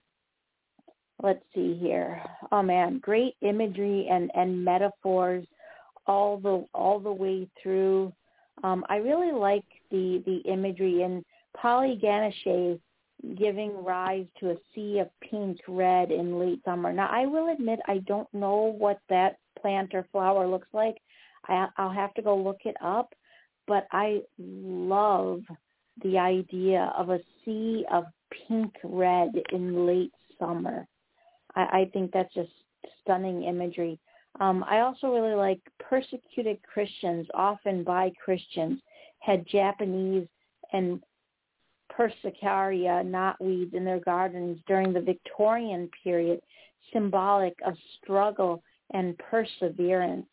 let's see here. Oh, man, great imagery and, and metaphors all the all the way through. Um, I really like the, the imagery in Polyganacea giving rise to a sea of pink, red in late summer. Now, I will admit I don't know what that plant or flower looks like. I, I'll have to go look it up, but I love the idea of a sea of pink, red in late summer. I, I think that's just stunning imagery. Um, I also really like persecuted Christians, often by Christians, had Japanese and Persicaria knotweeds in their gardens during the Victorian period, symbolic of struggle and perseverance.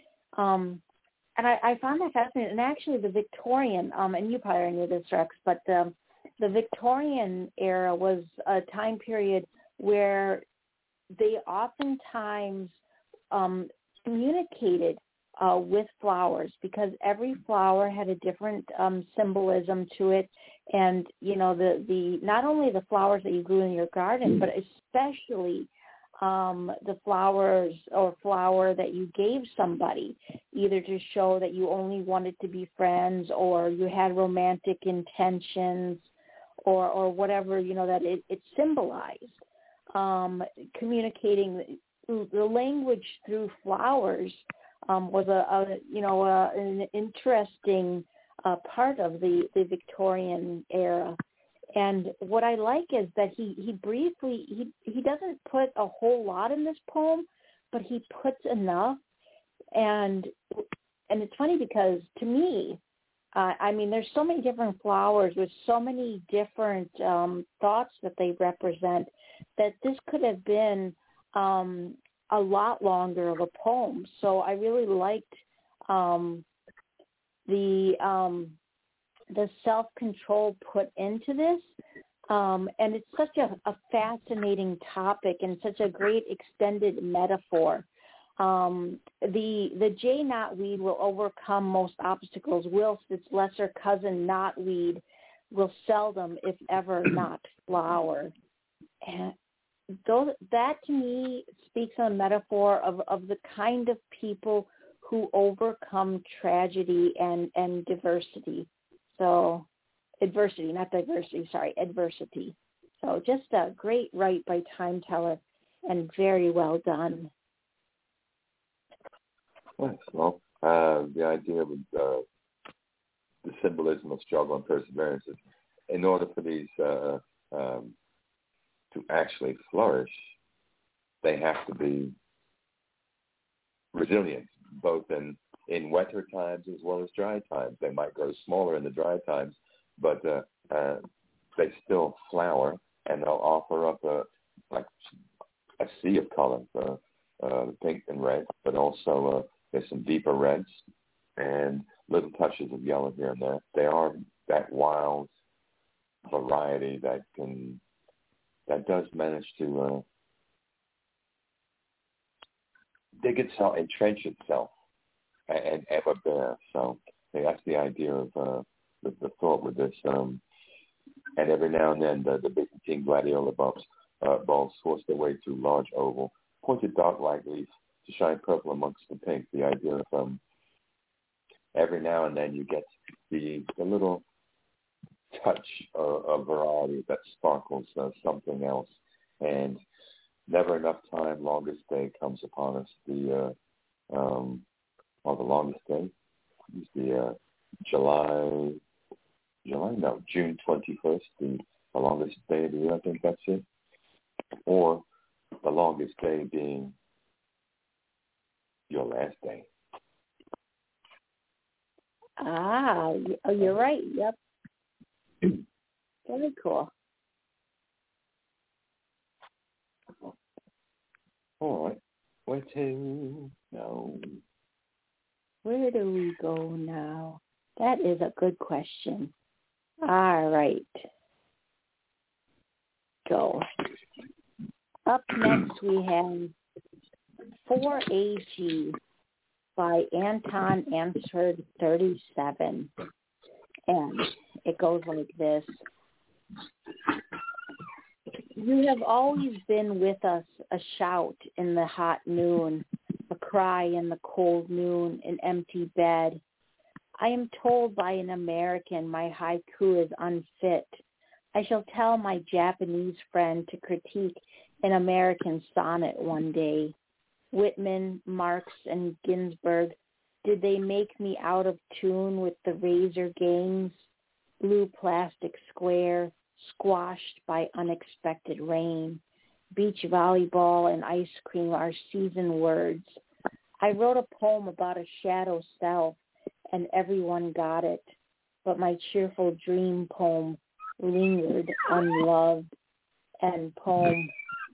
Um, and I, I found that fascinating. And actually the Victorian, um, and you probably knew this, Rex, but um, the Victorian era was a time period where they oftentimes Um, communicated uh, with flowers, because every flower had a different um, symbolism to it, and you know the the not only the flowers that you grew in your garden, but especially um, the flowers or flower that you gave somebody, either to show that you only wanted to be friends, or you had romantic intentions, or or whatever you know that it, it symbolized. Um, communicating. The language through flowers um, was a, a you know a, an interesting uh, part of the, the Victorian era, and what I like is that he, he briefly he he doesn't put a whole lot in this poem, but he puts enough, and and it's funny because to me, uh, I mean, there's so many different flowers with so many different um, thoughts that they represent, that this could have been Um, a lot longer of a poem. So I really liked um, the um, the self-control put into this. Um, and it's such a, a fascinating topic and such a great extended metaphor. Um, the the J knotweed will overcome most obstacles, whilst its lesser cousin knotweed will seldom, if ever, not flower. And those, that to me speaks on a metaphor of, of the kind of people who overcome tragedy and, and diversity. So adversity, not diversity, sorry, adversity. So just a great write by Time Teller and very well done. Yes, well, uh, the idea of uh, the symbolism of struggle and perseverance is, in order for these uh, um, to actually flourish, they have to be resilient, both in, in wetter times as well as dry times. They might grow smaller in the dry times, but uh, uh, they still flower, and they'll offer up a like a sea of colors, uh, uh, pink and red, but also uh, there's some deeper reds and little touches of yellow here and there. They are that wild variety that can that does manage to uh, dig itself, entrench itself, and, and ever bear. So yeah, that's the idea of uh, the, the thought with this. Um, and every now and then, the, the Byzantine gladiola bulbs, uh, bulbs force their way through large oval, pointed dark light leaves to shine purple amongst the pink. The idea of um, every now and then you get the, the little touch of, of variety that sparkles uh, something else. And never enough time, longest day comes upon us. The, uh, um, well, the longest day is the uh, July, July, no, June twenty-first, the, the longest day of the year, I think that's it. Or the longest day being your last day. Ah, oh, you're right. Yep. Very cool. All right. Where to now? Where do we go now? That is a good question. All right. Go. Up next we have four A G by Anton Answered thirty-seven. And it goes like this. You have always been with us, a shout in the hot noon, a cry in the cold noon, an empty bed. I am told by an American my haiku is unfit. I shall tell my Japanese friend to critique an American sonnet one day. Whitman, Marx, and Ginsberg, did they make me out of tune with the razor gangs? Blue plastic square, squashed by unexpected rain. Beach volleyball and ice cream are season words. I wrote a poem about a shadow self, and everyone got it. But my cheerful dream poem lingered unloved. And poem.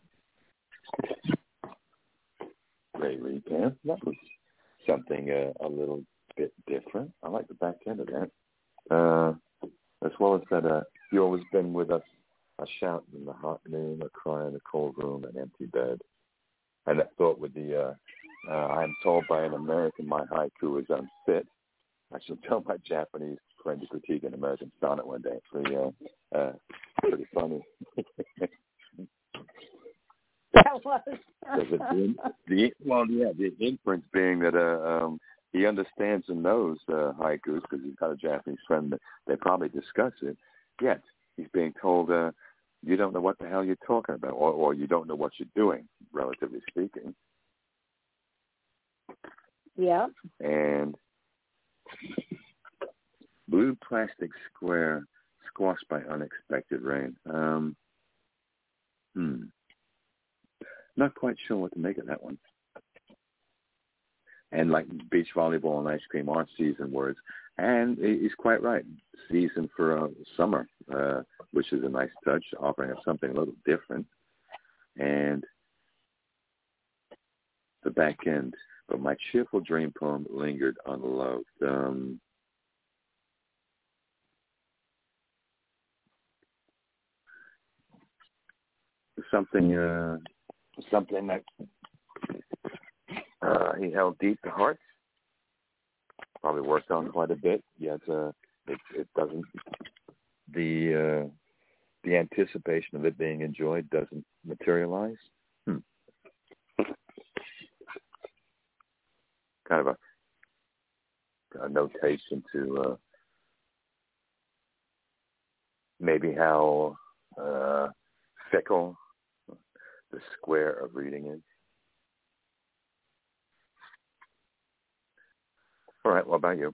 Great read, Pam. That was something uh, a little bit different. I like the back end of that. Uh, as well as that, uh, you always been with us, a shout in the hot noon, a cry in the cold room, an empty bed. And that thought with the, uh, uh, I am told by an American my haiku is unfit. I shall tell my Japanese friend to critique an American sonnet one day. Pretty, uh, uh, pretty funny. That was. the, the, well, yeah, the inference being that uh, um, he understands and knows uh, haikus because he's got a Japanese friend that they probably discuss it. Yet he's being told uh, you don't know what the hell you're talking about, or, or you don't know what you're doing, relatively speaking. Yeah. And blue plastic square squashed by unexpected rain. Um, hmm. Not quite sure what to make of that one. And like beach volleyball and ice cream are season words. And he's quite right. Season for uh, summer, uh, which is a nice touch, offering us something a little different. And the back end. But my cheerful dream poem lingered unloved. Um, something... Uh, Something that uh, he held deep to heart. Probably worked on quite a bit. Yet uh, it, it doesn't. The uh, the anticipation of it being enjoyed doesn't materialize. Hmm. Kind of a, a notation to uh, maybe how uh, fickle the square of reading is. All right, what about you?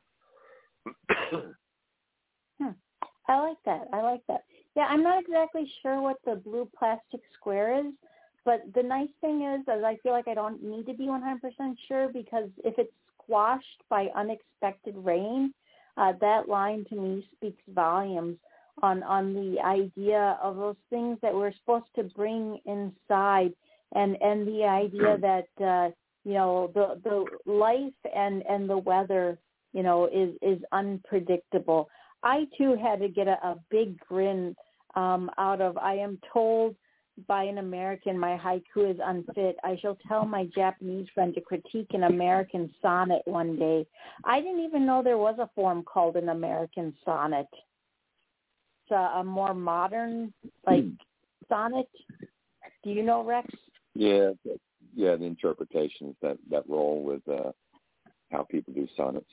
hmm. I like that. I like that. Yeah, I'm not exactly sure what the blue plastic square is, but the nice thing is, is I feel like I don't need to be one hundred percent sure, because if it's squashed by unexpected rain, uh, that line to me speaks volumes on, on the idea of those things that we're supposed to bring inside, and, and the idea that, uh, you know, the, the life and, and the weather, you know, is, is unpredictable. I, too, had to get a, a big grin um, out of, I am told by an American my haiku is unfit. I shall tell my Japanese friend to critique an American sonnet one day. I didn't even know there was a form called an American sonnet. It's a, a more modern, like, sonnet. Do you know, Rex? Yeah, yeah, the interpretations that, that roll with uh, how people do sonnets.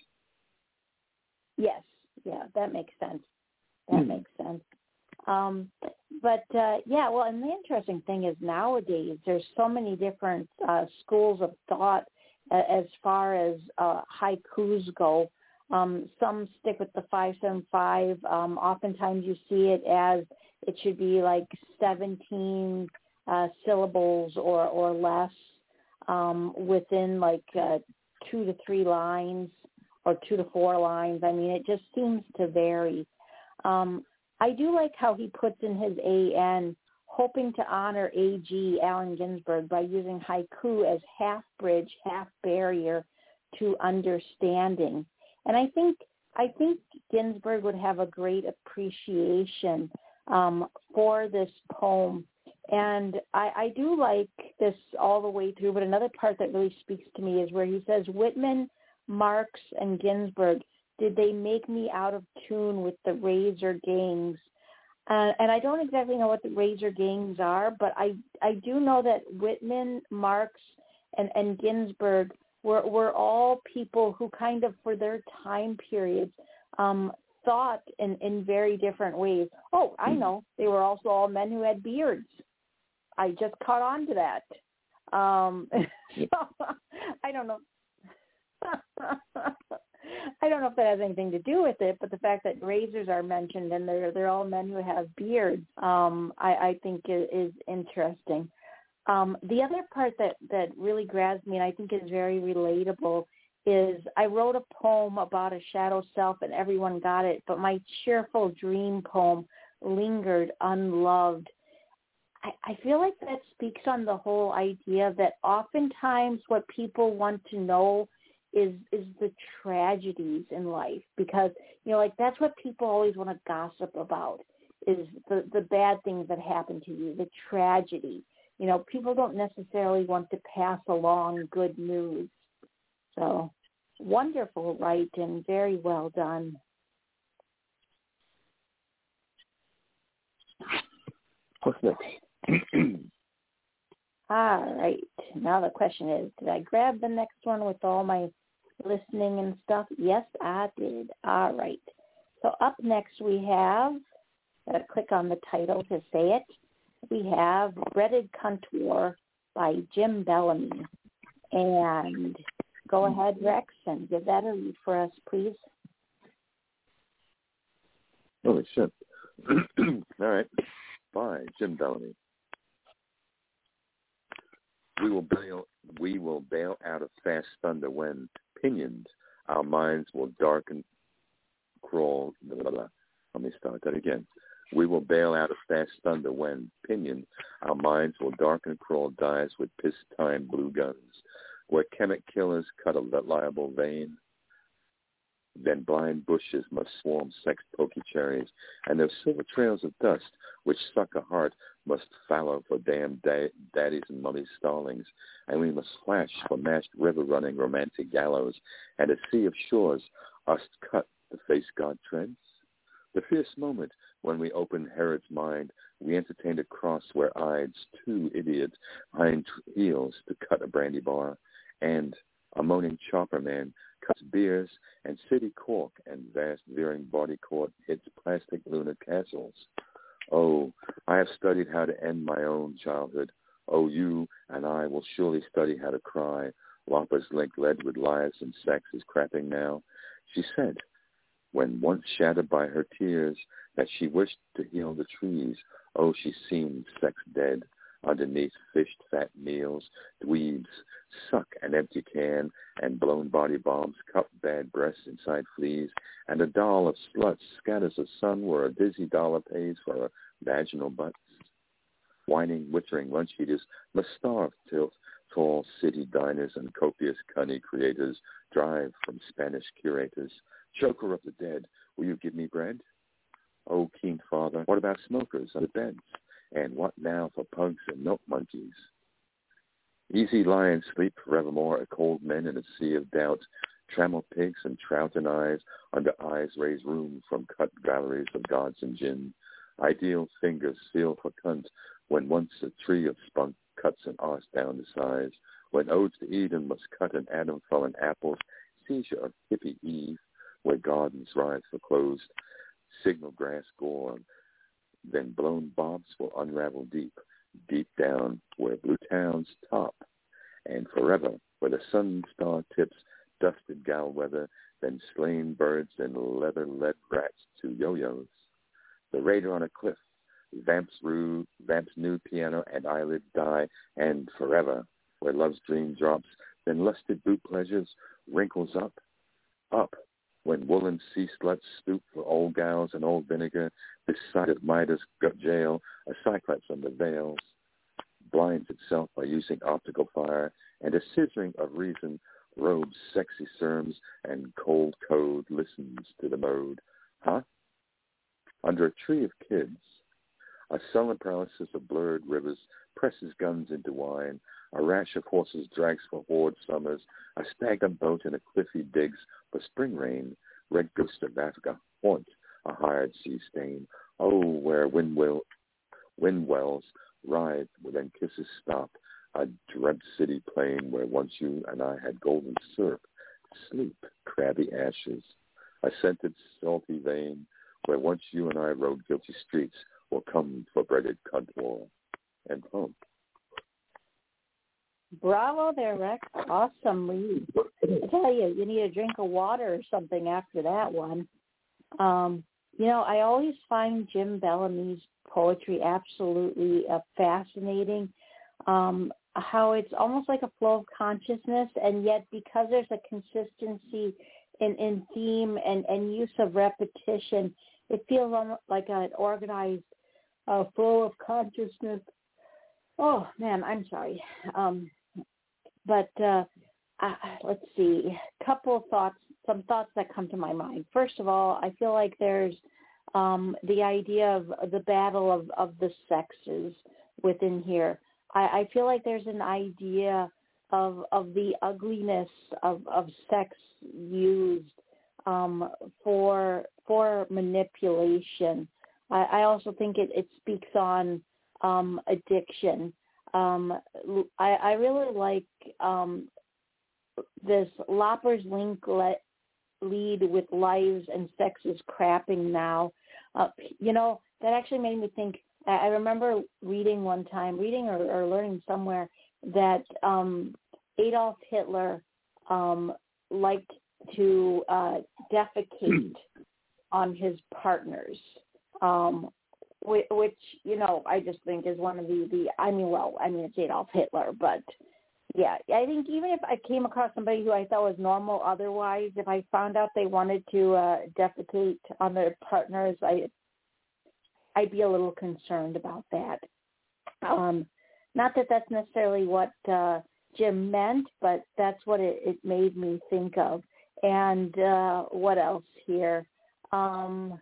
Yes, yeah, that makes sense. That makes sense. Um, but, uh, yeah, well, and the interesting thing is nowadays there's so many different uh, schools of thought uh, as far as uh, haikus go. Um, some stick with the five seven five. Um, oftentimes you see it as it should be like seventeen uh, syllables or, or less um, within like uh, two to three lines or two to four lines. I mean, it just seems to vary. Um, I do like how he puts in his A N, hoping to honor A G Allen Ginsberg by using haiku as half bridge, half barrier to understanding. And I think I think Ginsberg would have a great appreciation um, for this poem. And I, I do like this all the way through, but another part that really speaks to me is where he says, Whitman, Marx, and Ginsberg, did they make me out of tune with the razor gangs? Uh, and I don't exactly know what the razor gangs are, but I, I do know that Whitman, Marx, and, and Ginsberg were, were all people who kind of, for their time periods, um, thought in, in very different ways. Oh, I know. They were also all men who had beards. I just caught on to that. Um, so, I don't know. I don't know if that has anything to do with it, but the fact that razors are mentioned and they're they're all men who have beards, um, I, I think is, is interesting. Um, the other part that, that really grabs me and I think is very relatable is I wrote a poem about a shadow self and everyone got it, but my cheerful dream poem lingered unloved. I, I feel like that speaks on the whole idea that oftentimes what people want to know is is the tragedies in life, because, you know, like that's what people always want to gossip about is the, the bad things that happen to you, the tragedy. You know, people don't necessarily want to pass along good news. So wonderful, right, and very well done. What's next? All right. Now the question is, did I grab the next one with all my listening and stuff? Yes, I did. All right. So up next we have, gotta click on the title to say it, we have Breaded Contour by Jim Bellamy. And go ahead, Rex, and give that a read for us, please. Holy shit. All right. By Jim Bellamy. We will bail. We will bail out of fast thunder when pinioned. Our minds will darken, crawl. Blah, blah, blah. Let me start that again. We will bail out of fast thunder when pinioned. Our minds will darken, crawl, dies with piss-time blue guns, where chemic killers cut a liable vein. Then blind bushes must swarm sex pokey cherries, and those silver trails of dust which suck a heart must fallow for damn da- daddies and mummies stallings, and we must flash for mashed river-running romantic gallows, and a sea of shores us cut to face God treads. The fierce moment when we open Herod's mind We entertained a cross-where-eyed two idiots hind heels to cut a brandy bar, and a moaning chopper man cuts beers, and city cork and vast veering body court hits plastic lunar castles. Oh, I have studied how to end my own childhood. Oh, you and I will surely study how to cry. Loppers link led with lives and sex is crapping now. She said, when once shattered by her tears, that she wished to heal the trees. Oh, she seemed sex dead. Underneath fished fat meals, dweebs suck an empty can, and blown body bombs cup bad breasts inside fleas, and a doll of sluts scatters a sun where a dizzy dollar pays for her vaginal butts. Whining, wittering lunch eaters must starve till tall city diners and copious cunny creators drive from Spanish curators. Choker of the dead, will you give me bread? Oh, keen father, what about smokers under beds? And what now for punks and milk monkeys? Easy lions sleep forevermore, a cold men in a sea of doubt. Trammel pigs and trout and eyes, under eyes raise room from cut galleries of gods and gin. Ideal fingers feel for cunt, when once a tree of spunk cuts an arse down to size. When odes to Eden must cut an atom from an apple's seizure of hippie Eve, where gardens rise for closed signal grass gore. Then blown bobs will unravel deep, deep down where blue towns top, and forever where the sun star tips dusted gal weather, then slain birds and leather-led rats to yo-yos. The raider on a cliff, vamps rude, vamps nude piano and eyelids die, and forever where love's dream drops, then lusted boot pleasures wrinkles up, up. When woolen sea sluts stoop for old gals and old vinegar, this side of Midas gut jail, a cyclops under veils, blinds itself by using optical fire, and a scissoring of reason robes sexy serms, and cold code listens to the mode. Huh? Under a tree of kids, a sullen paralysis of blurred rivers presses guns into wine. A rash of horses drags for horde summers. A stagnant boat in a cliffy digs for spring rain. Red ghosts of Africa haunt a hired sea stain. Oh, where wind, will, wind wells writhe, then kisses stop. A dread city plain where once you and I had golden syrup. Sleep, crabby ashes. A scented salty vein where once you and I rode guilty streets will come for breaded cunt war. And home. Bravo there, Rex. Awesome read. I tell you, you need a drink of water or something after that one. Um, you know, I always find Jim Bellamy's poetry absolutely uh, fascinating. Um, how it's almost like a flow of consciousness, and yet because there's a consistency in, in theme and, and use of repetition, it feels almost like an organized uh, flow of consciousness. Oh, man, I'm sorry. Um, but uh, uh, let's see, a couple of thoughts, some thoughts that come to my mind. First of all, I feel like there's um, the idea of the battle of, of the sexes within here. I, I feel like there's an idea of of the ugliness of, of sex used um, for for manipulation. I, I also think it, it speaks on um, addiction. Um, I, I really like um, this Loppers link let, lead with lives and sex is crapping now. Uh, you know, that actually made me think. I remember reading one time, reading or, or learning somewhere that um, Adolf Hitler um, liked to uh, defecate on his partners, um, which, which, you know, I just think is one of the, the, I mean, well, I mean, it's Adolf Hitler, but yeah, I think even if I came across somebody who I thought was normal otherwise, if I found out they wanted to uh, defecate on their partners, I I'd be a little concerned about that. Um, not that that's necessarily what uh, Jim meant, but that's what it, it made me think of. And uh, what else here? Um,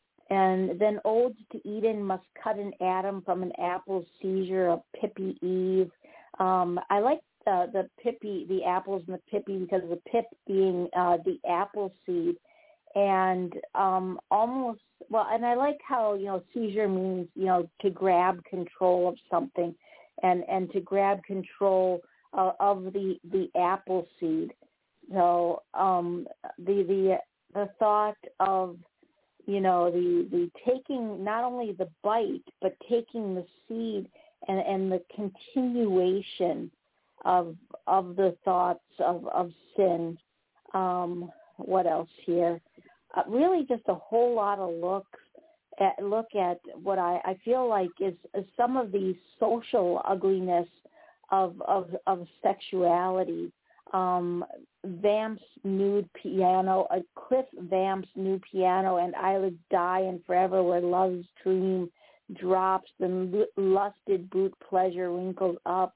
and then Odes to Eden must cut an atom from an apple's seizure of Pippi Eve. Um, I like the, the Pippi, the apples and the Pippi because of the pip being uh, the apple seed. and um, almost, well, and I like how, you know, seizure means, you know, to grab control of something and, and to grab control uh, of the, the apple seed. So um, the, the, the thought of, you know, the, the taking not only the bite, but taking the seed and, and the continuation of of the thoughts of, of sin. Um, what else here? Uh, really just a whole lot of looks at, look at what I, I feel like is, is some of the social ugliness of, of, of sexuality. Um, Vamp's nude piano, uh, Cliff Vamp's new piano, and I Would Die and Forever Where Love's Dream drops, the lusted boot pleasure wrinkles up,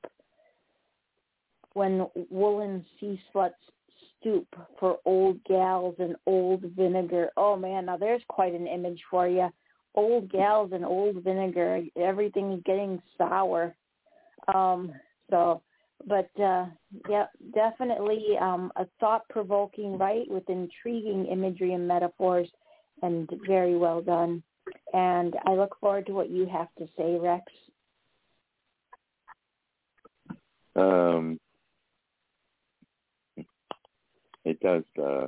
when woolen sea sluts stoop for old gals and old vinegar. Oh, man, now there's quite an image for you. Old gals and old vinegar, everything is getting sour. Um, so... But, uh, yeah, definitely um, a thought-provoking write with intriguing imagery and metaphors, and very well done. And I look forward to what you have to say, Rex. Um, it does uh,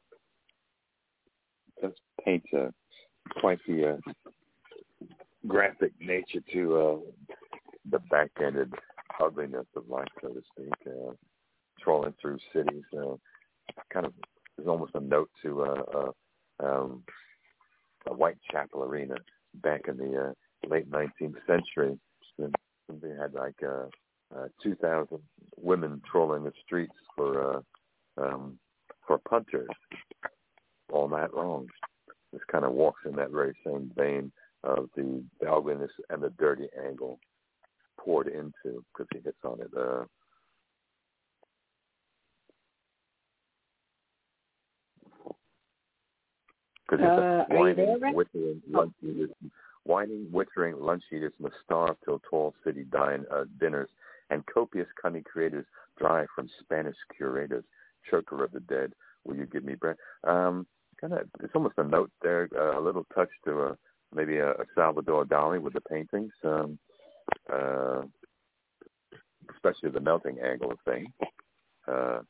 does paint uh, quite the uh, graphic nature to uh, the back-ended ugliness of life, so to speak, uh, trolling through cities. Uh, kind of, there's almost a note to uh, uh, um, a Whitechapel arena back in the uh, late nineteenth century. They had like uh, uh, two thousand women trolling the streets for uh, um, for punters all night long. This kind of walks in that very same vein of the, the ugliness and the dirty angle poured into, because he hits on it. Uh, Because uh, it's a whining, there, wittering lunch eaters, whining, wittering lunch eaters must starve till tall city dine, uh, dinners, and copious cunning creators dry from Spanish curators. Choker of the dead, will you give me bread? Um, kind of, it's almost a note there, uh, a little touch to uh, maybe a, a Salvador Dali with the paintings. Um, uh, especially the melting angle of things. Uh,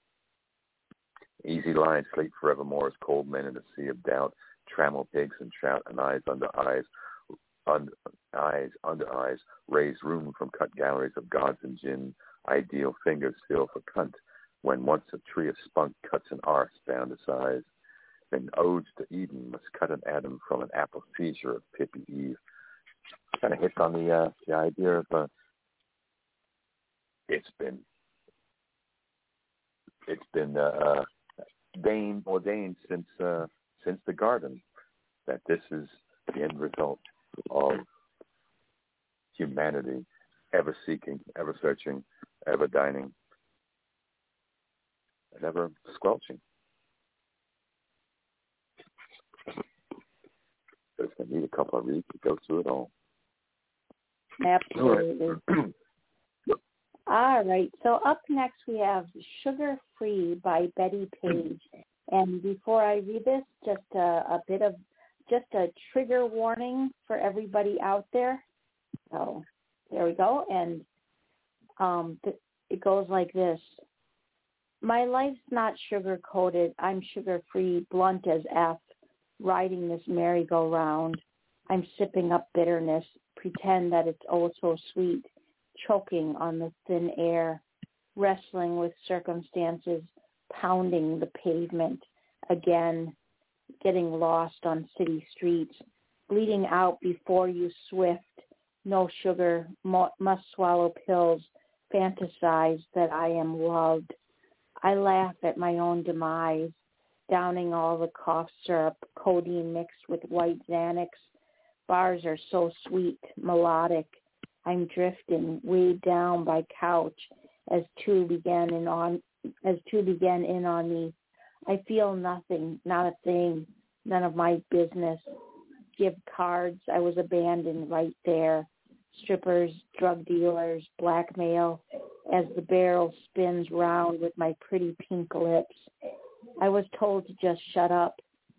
easy line, sleep forevermore as cold men in a sea of doubt, trammel pigs and trout and eyes under eyes, under eyes under eyes, raise room from cut galleries of gods and gin, ideal fingers feel for cunt, when once a tree of spunk cuts an arse down to size, then odes to Eden must cut an atom from an apple seizure of Pippi Eve. Kind of hits on the, uh, the idea of uh, It's been it's been uh, ordained, ordained since uh, since the garden that this is the end result of humanity, ever seeking, ever searching, ever dining, and ever squelching. So it's going to need a couple of reads to go through it all. Absolutely. All right. So up next we have Sugar Free by Betty Page. And before I read this, just a, a bit of, just a trigger warning for everybody out there. So there we go. And um, th- it goes like this. My life's not sugar-coated. I'm sugar-free, blunt as F, riding this merry-go-round. I'm sipping up bitterness, pretend that it's oh so sweet, choking on the thin air, wrestling with circumstances, pounding the pavement again, getting lost on city streets, bleeding out before you swift, no sugar, mo- must swallow pills, fantasize that I am loved. I laugh at my own demise, downing all the cough syrup, codeine mixed with white Xanax. Bars are so sweet, melodic. I'm drifting, weighed down by couch as two began in on as two began in on me. I feel nothing, not a thing, none of my business. Give cards, I was abandoned right there. Strippers, drug dealers, blackmail, as the barrel spins round with my pretty pink lips. I was told to just shut up,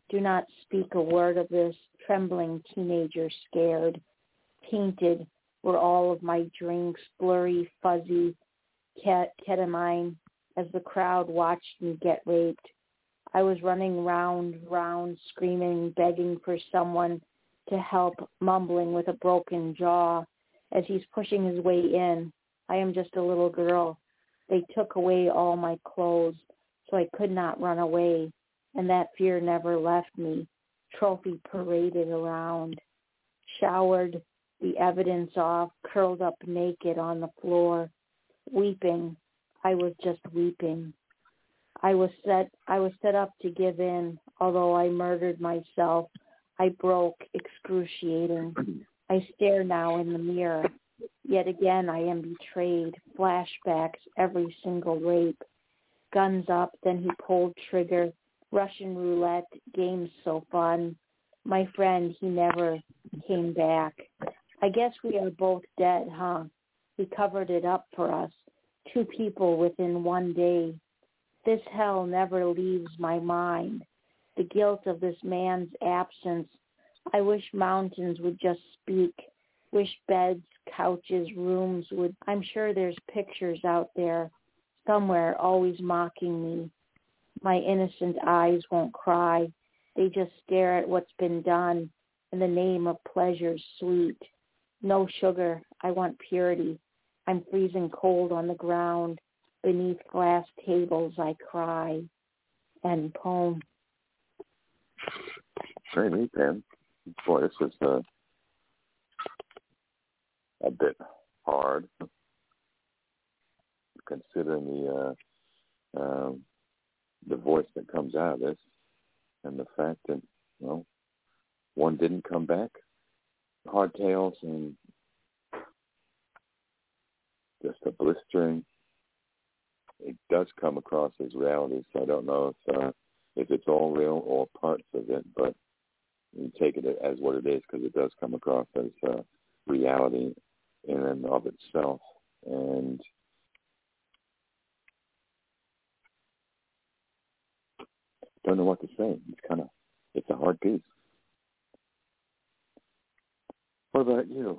Do not speak a word of this. Trembling teenager scared. Tainted were all of my drinks, blurry, fuzzy, ket- ketamine, as the crowd watched me get raped. I was running round, round, screaming, begging for someone to help, mumbling with a broken jaw as he's pushing his way in. I am just a little girl. They took away all my clothes, so I could not run away, and that fear never left me. Trophy paraded around. Showered the evidence off, curled up naked on the floor, weeping. I was just weeping. I was set I was set up to give in, although I murdered myself. I broke, excruciating. I stare now in the mirror. Yet again I am betrayed. Flashbacks, every single rape. Guns up, then he pulled trigger. Russian roulette, games so fun. My friend, he never came back. I guess we are both dead, huh? He covered it up for us. Two people within one day. This hell never leaves my mind. The guilt of this man's absence. I wish mountains would just speak. Wish beds, couches, rooms would. I'm sure there's pictures out there somewhere always mocking me. My innocent eyes won't cry. They just stare at what's been done in the name of pleasure sweet. No sugar. I want purity. I'm freezing cold on the ground. Beneath glass tables I cry. End poem. Very neat, man. Boy, this was uh, a bit hard, considering the uh, um, the voice that comes out of this, and the fact that, you know, one didn't come back. Hardtails and just a blistering. It does come across as reality, so I don't know if uh, if it's all real or parts of it, but you take it as what it is, because it does come across as uh, reality in and of itself. And don't know what to say. It's kind of, it's a hard piece. What about you?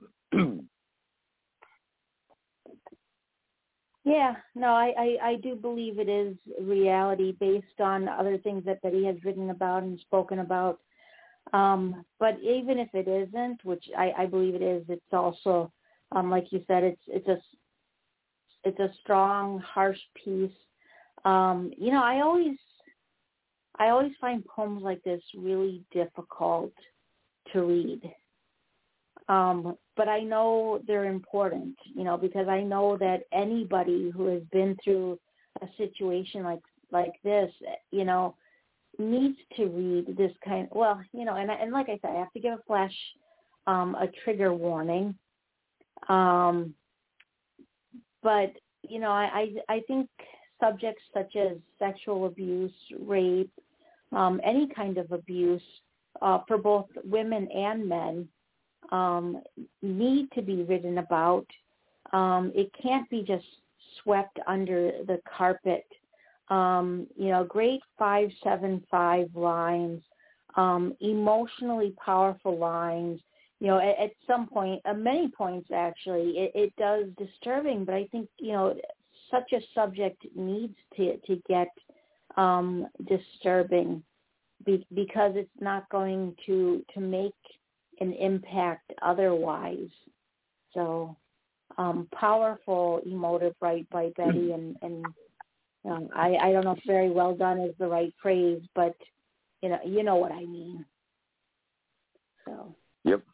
Yeah, no, I, I, I do believe it is reality based on other things that Betty has written about and spoken about. Um, but even if it isn't, which I, I believe it is, it's also, um, like you said, it's it's a it's a strong, harsh piece. Um, you know, I always I always find poems like this really difficult to read. Um, but I know they're important, you know, because I know that anybody who has been through a situation like like this, you know, needs to read this kind. Well, you know, and and like I said, I have to give a flash, um, a trigger warning. Um, but you know, I, I I think subjects such as sexual abuse, rape, um, any kind of abuse uh, for both women and men, um, need to be written about. Um, it can't be just swept under the carpet. Um, you know, great five, seven, five lines, um, emotionally powerful lines. You know, at, at some point, at many points actually, it, it does disturbing. But I think, you know, such a subject needs to to get um, disturbing be, because it's not going to to make an impact otherwise. So um, powerful, emotive, right, by Betty, and, and um, I, I don't know if very well done is the right phrase, but you know, you know what I mean. So. Yep.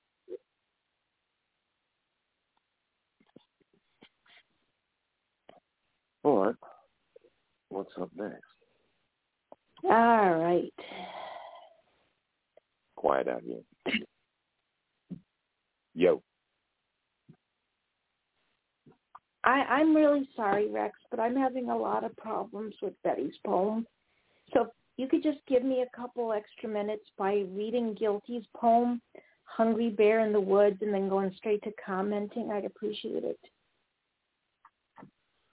All right. What's up next? All right. Quiet out here. Yo. I, I'm really sorry, Rex, but I'm having a lot of problems with Betty's poem. So if you could just give me a couple extra minutes by reading Guilty's poem, Hungry Bear in the Woods, and then going straight to commenting, I'd appreciate it.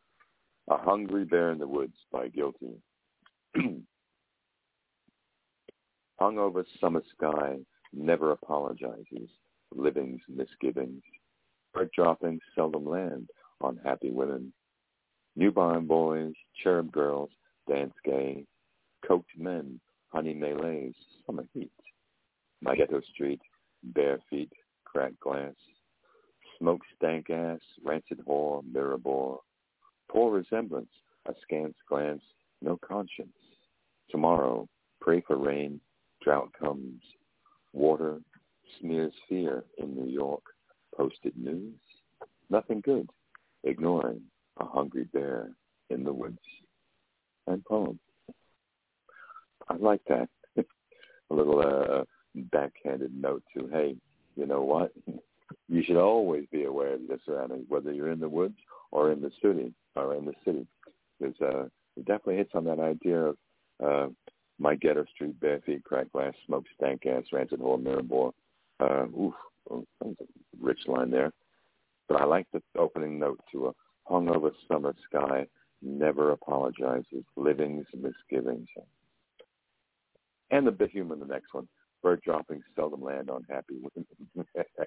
A Hungry Bear in the Woods by Guilty. hung over summer sky, never apologizes, living's misgivings. Bird droppings seldom land on happy women. Newborn boys, cherub girls, dance gay. Coked men, honey melees, summer heat. My ghetto street, bare feet, cracked glass. Smoke stank ass, rancid whore, mirror bore. Poor resemblance, askance glance, no conscience. Tomorrow, pray for rain, drought comes. Water smears fear in New York. Posted news, nothing good. Ignoring a hungry bear in the woods. And poem. I like that. A little uh, backhanded note to, hey, you know what? You should always be aware of your surroundings, whether you're in the woods or in the city, or in the city. Because uh, it definitely hits on that idea of uh, my ghetto street, bare feet, cracked glass, smoke, stank ass, rancid whore, mirror bore. Uh, oof, oh, that was a rich line there. But I like the opening note to a hungover summer sky, never apologizes, living's misgivings. And the bit humor in the next one. Bird droppings seldom land on happy women.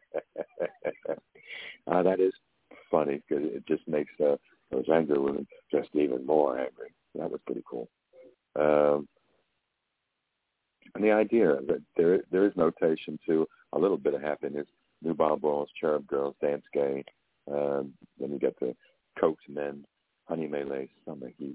uh, that is funny because it just makes uh, those angry women just even more angry. That was pretty cool. Um, and the idea that there there is notation to a little bit of happiness. Newborn boys, cherub girls, dance gay. Um, then you get the coked men, honey melee, summer heat.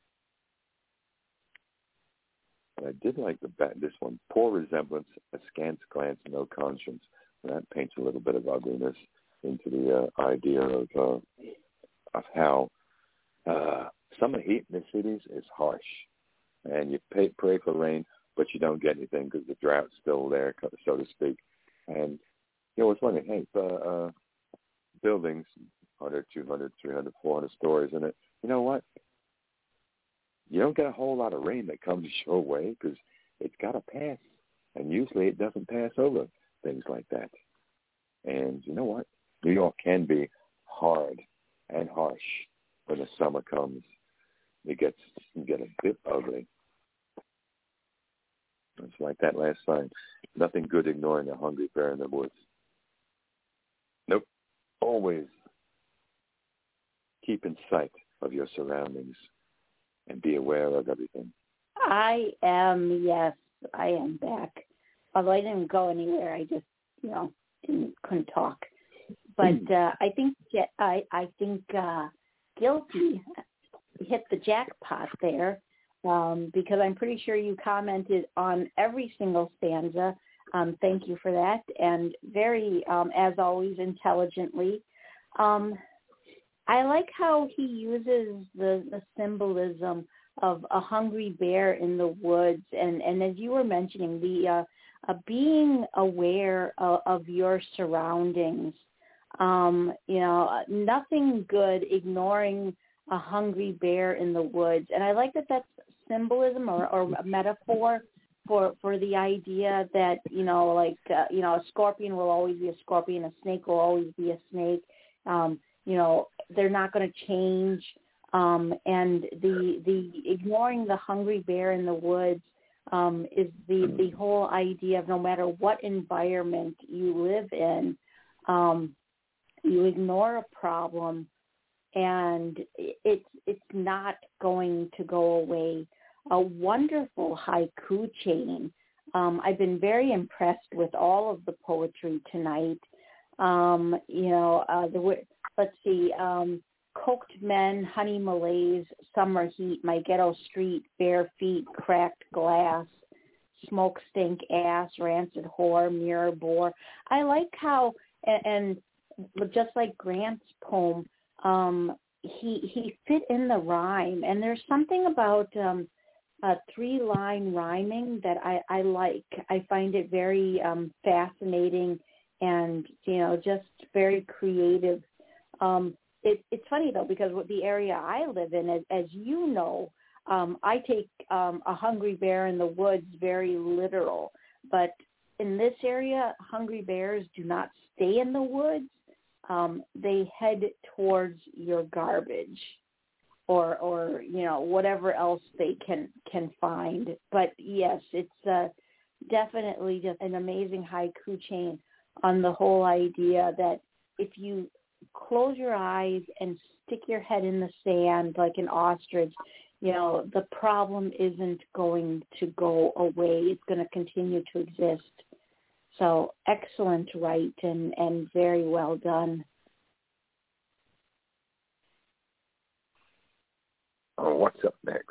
But I did like the bat, this one. Poor resemblance, askance glance, no conscience. And that paints a little bit of ugliness into the uh, idea of uh, of how uh, summer heat in the cities is harsh, and you pay, pray for rain, but you don't get anything because the drought's still there, so to speak. And you know, it's funny. Hey, uh, uh, buildings, one hundred, two hundred, three hundred, four hundred stories in it. You know what? You don't get a whole lot of rain that comes your way because it's got to pass. And usually it doesn't pass over things like that. And you know what? New York can be hard and harsh when the summer comes. It gets it get a bit ugly. It's like that last line. Nothing good ignoring a hungry bear in the woods. Nope. Always keep in sight of your surroundings and be aware of everything. I am, yes, I am back. Although I didn't go anywhere, I just, you know, didn't, couldn't talk. But uh, I think I, I think uh, Guilty hit the jackpot there um, because I'm pretty sure you commented on every single stanza. Um, thank you for that, and very, um, as always, intelligently. Um, I like how he uses the, the symbolism of a hungry bear in the woods, and, and as you were mentioning, the uh, uh, being aware of, of your surroundings. Um, you know, nothing good ignoring a hungry bear in the woods, and I like that that's symbolism or, or a metaphor for for the idea that, you know, like uh, you know, a scorpion will always be a scorpion, a snake will always be a snake. Um, you know, they're not going to change. Um, and the the ignoring the hungry bear in the woods um, is the, the whole idea of no matter what environment you live in, um, you ignore a problem and it's it's not going to go away. A wonderful haiku chain. Um, I've been very impressed with all of the poetry tonight. Um, you know, uh, the let's see, um, coked men, honey malaise, summer heat, my ghetto street, bare feet, cracked glass, smoke stink ass, rancid whore, mirror bore. I like how, and, and just like Grant's poem, um, he he fit in the rhyme, and there's something about um, uh, three-line rhyming that I, I like. I find it very um, fascinating and, you know, just very creative. Um, it, it's funny, though, because the area I live in, as, as you know, um, I take um, a hungry bear in the woods very literal. But in this area, hungry bears do not stay in the woods. Um, they head towards your garbage or, or, you know, whatever else they can, can find. But, yes, it's, uh, definitely just an amazing haiku chain on the whole idea that if you close your eyes and stick your head in the sand like an ostrich, you know, the problem isn't going to go away. It's going to continue to exist. So excellent write and, and very well done. Oh, what's up next?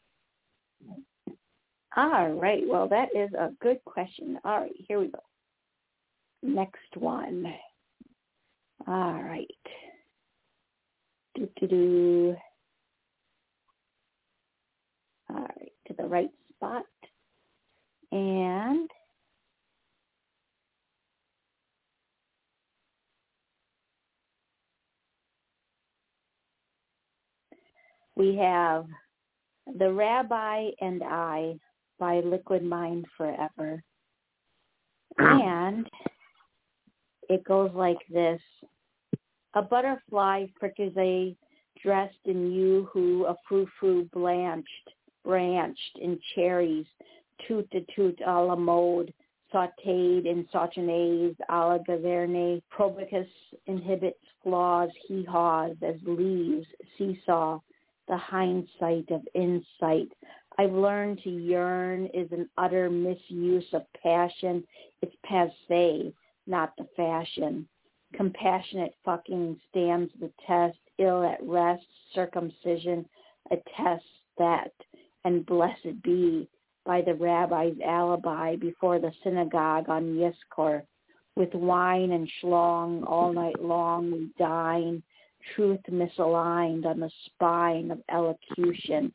All right. Well, that is a good question. All right, here we go. Next one. All right. Do-do-do. All right, to the right spot. And we have The Rabbi and I by Liquid Mind Forever. And it goes like this. A butterfly fricassee dressed in yoo-hoo, a frou-frou blanched, branched in cherries, toot-a-toot a la mode, sautéed in sauternes a la Gaverne, probicus inhibits flaws, hee-haws as leaves, seesaw, the hindsight of insight. I've learned to yearn is an utter misuse of passion. It's passé, not the fashion. Compassionate fucking stands the test. Ill at rest, circumcision attests that. And blessed be by the rabbi's alibi before the synagogue on Yizkor. With wine and schlong all night long we dine. Truth misaligned on the spine of elocution.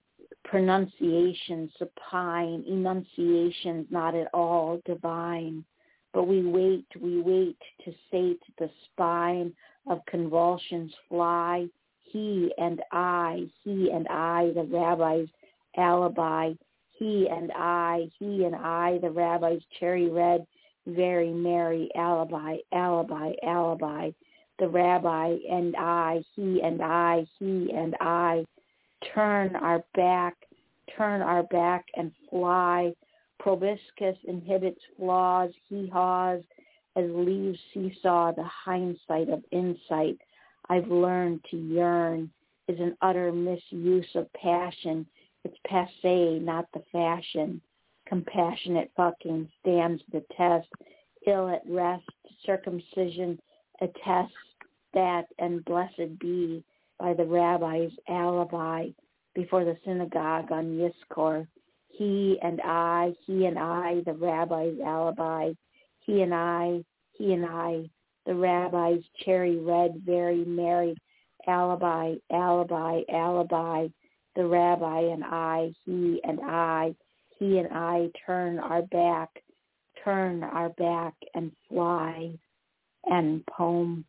Pronunciation supine, enunciations not at all divine. But we wait, we wait to sate the spine of convulsions fly. He and I, he and I, the rabbi's alibi. He and I, he and I, the rabbi's cherry red, very merry alibi, alibi, alibi. The rabbi and I, he and I, he and I, turn our back, turn our back and fly. Proboscis inhibits flaws, hee-haws, as leaves seesaw the hindsight of insight. I've learned to yearn is an utter misuse of passion. It's passé, not the fashion. Compassionate fucking stands the test. Ill at rest, circumcision attests that, and blessed be by the rabbi's alibi before the synagogue on Yizkor. He and I, he and I, the rabbi's alibi. He and I, he and I, the rabbi's cherry red, very merry alibi, alibi, alibi. The rabbi and I, he and I, he and I turn our back, turn our back and fly. And poem.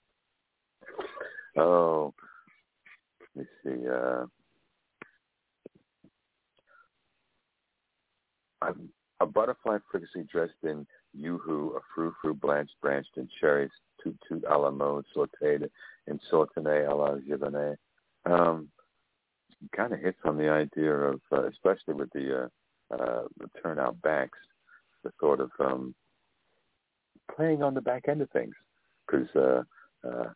Oh, let me see. Uh, I'm a butterfly fricassee dressed in yoo-hoo, a frou-frou blanched, branched in cherries, toot-toot a la mode, sautéed in sauternes a la Giverny. Um, kind of hits on the idea of, uh, especially with the, uh, uh, the turnout backs, the sort of um, playing on the back end of things. Because uh, uh,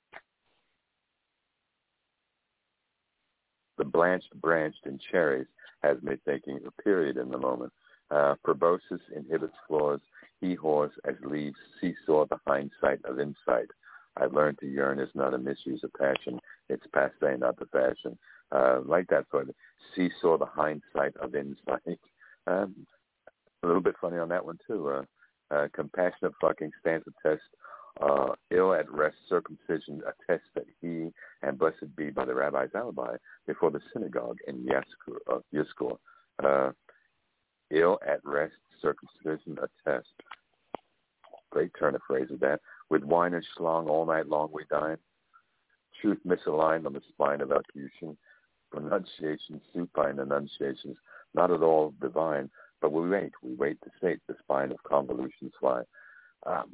the blanched, branched, and cherries has me thinking a period in the moment. Uh, proboscis inhibits flaws, hee-haws as leaves seesaw the hindsight of insight. I've learned to yearn is not a misuse of passion. It's passé, not the fashion. Uh, like that sort of seesaw the hindsight of insight. Um, a little bit funny on that one, too. Uh, uh, compassionate fucking stands the test. Uh, ill at rest, circumcision attests that he and blessed be by the rabbi's alibi before the synagogue in Yizkor. Uh, uh, ill at rest, circumcision attests. Great turn of phrase of that. With wine and schlong all night long we dine. Truth misaligned on the spine of elocution. Pronunciation, supine enunciations, not at all divine, but we wait. We wait to state the spine of convolutions fly. Um,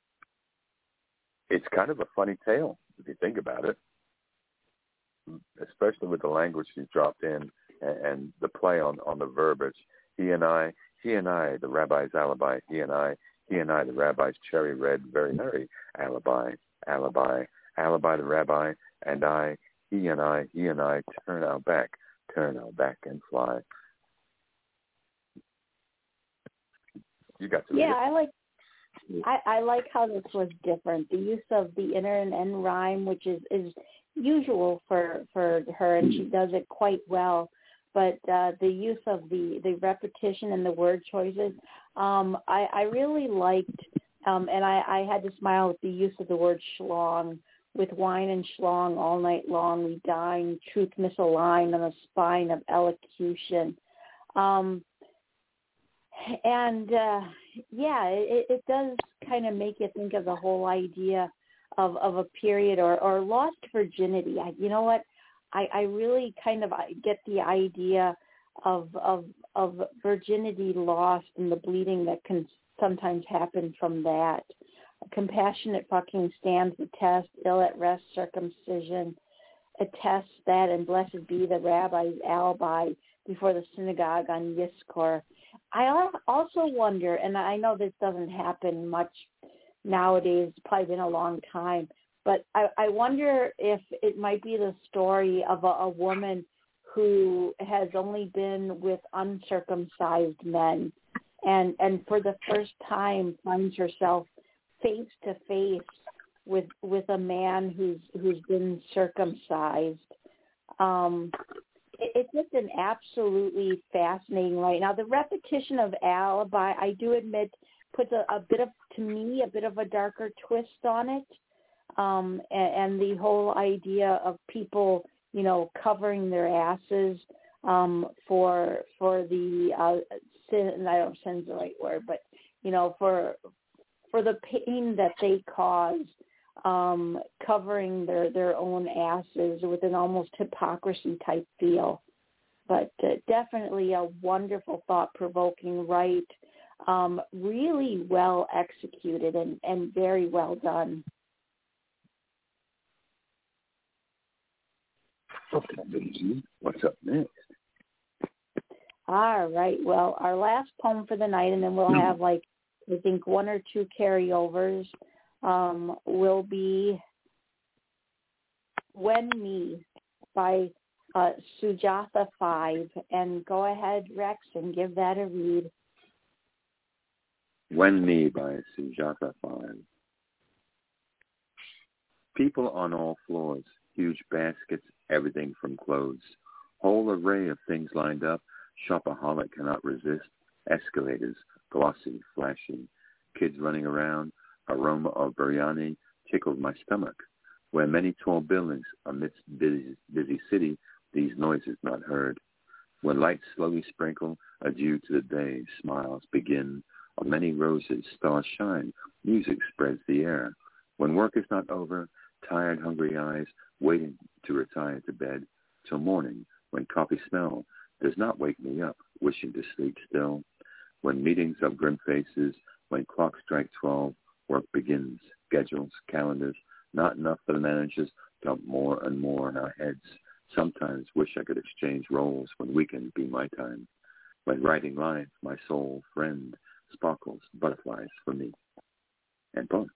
it's kind of a funny tale, if you think about it, especially with the language she's dropped in and, and the play on, on the verbiage. He and I, he and I, the rabbi's alibi, he and I, he and I, the rabbi's cherry red, very merry alibi, alibi, alibi, the rabbi, and I, he and I, he and I, turn our back, turn our back and fly. You got to Yeah, read it. I like I, I like how this was different. The use of the inner and end rhyme, which is, is usual for, for her, and she does it quite well. But uh, the use of the, the repetition and the word choices, um, I, I really liked, um, and I, I had to smile with the use of the word schlong. With wine and schlong all night long, we dine, truth misaligned on the spine of elocution. Um, and, uh, yeah, it, it does kind of make you think of the whole idea of, of a period or, or lost virginity. I, you know what? I, I really kind of get the idea of, of of virginity lost and the bleeding that can sometimes happen from that. Compassionate fucking stands the test, ill at rest circumcision attests that, and blessed be the rabbi's alibi before the synagogue on Yizkor. I also wonder, and I know this doesn't happen much nowadays, it's probably been a long time, but I, I wonder if it might be the story of a, a woman who has only been with uncircumcised men and, and for the first time finds herself face to face with with a man who's who's been circumcised. Um, it, it's just an absolutely fascinating right now. The repetition of alibi, I do admit, puts a, a bit of, to me, a bit of a darker twist on it. Um, and, and the whole idea of people, you know, covering their asses um, for for the uh, sin. And I don't know if sin's the right word, but you know, for for the pain that they cause, um, covering their, their own asses with an almost hypocrisy type feel. But uh, definitely a wonderful, thought-provoking right, um, really well executed and, and very well done. Okay, what's up next? All right. Well, our last poem for the night, and then we'll have like, I think one or two carryovers, um, will be When Me by uh, Sujatha Five. And go ahead, Rex, and give that a read. When Me by Sujatha Five. People on all floors, huge baskets, everything from clothes. Whole array of things lined up, shopaholic cannot resist. Escalators, glossy, flashy, kids running around, aroma of biryani tickled my stomach. Where many tall buildings amidst busy, busy city, these noises not heard. When lights slowly sprinkle, adieu to the day, smiles begin. On many roses, stars shine, music spreads the air. When work is not over, tired, hungry eyes, waiting to retire to bed, till morning, when coffee smell does not wake me up, wishing to sleep still. When meetings of grim faces, when clocks strike twelve, work begins, schedules, calendars, not enough for the managers, dump more and more on our heads. Sometimes wish I could exchange roles when weekends be my time. When writing lines, my soul, friend, sparkles, butterflies for me. And boom.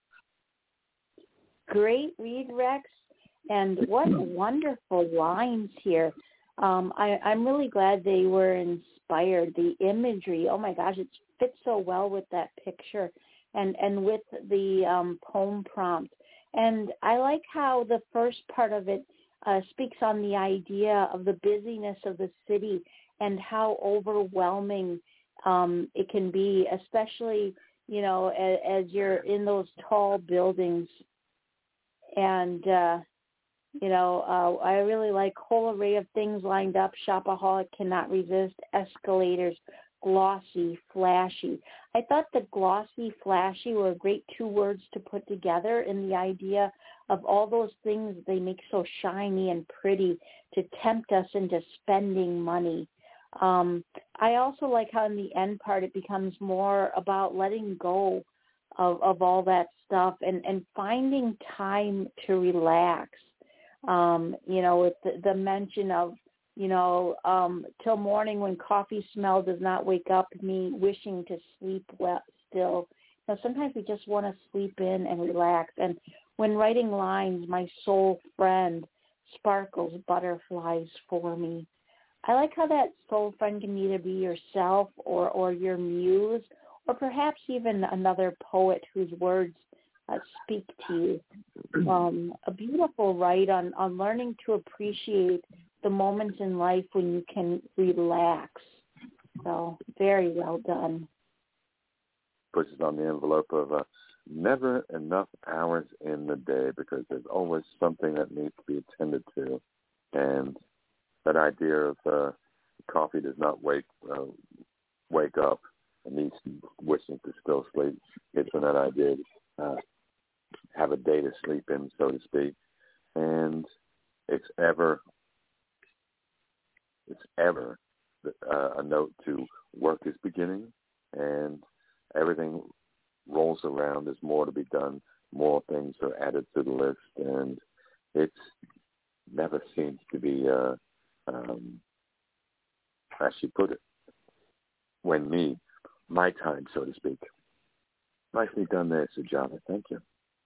Great read, Rex. And what wonderful lines here. Um, I, I'm really glad they were inspired. The imagery, oh my gosh, it fits so well with that picture and, and with the um, poem prompt. And I like how the first part of it uh, speaks on the idea of the busyness of the city and how overwhelming um, it can be, especially, you know, as, as you're in those tall buildings. And, uh, You know, uh, I really like whole array of things lined up. Shopaholic cannot resist. Escalators, glossy, flashy. I thought the glossy, flashy were great two words to put together in the idea of all those things they make so shiny and pretty to tempt us into spending money. Um, I also like how in the end part it becomes more about letting go of, of all that stuff and, and finding time to relax. Um, you know, with the, the mention of, you know, um, till morning when coffee smell does not wake up me wishing to sleep well still. You know, sometimes we just want to sleep in and relax. And when writing lines, my soul friend sparkles butterflies for me. I like how that soul friend can either be yourself or, or your muse, or perhaps even another poet whose words uh, speak to you. Um, a beautiful write on, on learning to appreciate the moments in life when you can relax. So very well done. Pushes on the envelope of uh, never enough hours in the day, because there's always something that needs to be attended to. And that idea of uh, coffee does not wake uh, wake up and needs wishing to still sleep. It's when that idea to uh, have a day to sleep in, so to speak. And it's ever it's ever uh, a note to work is beginning, and everything rolls around. There's more to be done. More things are added to the list, and it never seems to be, uh, um, as she put it, when me, my time, so to speak. Nicely done there, Sujata. Thank you.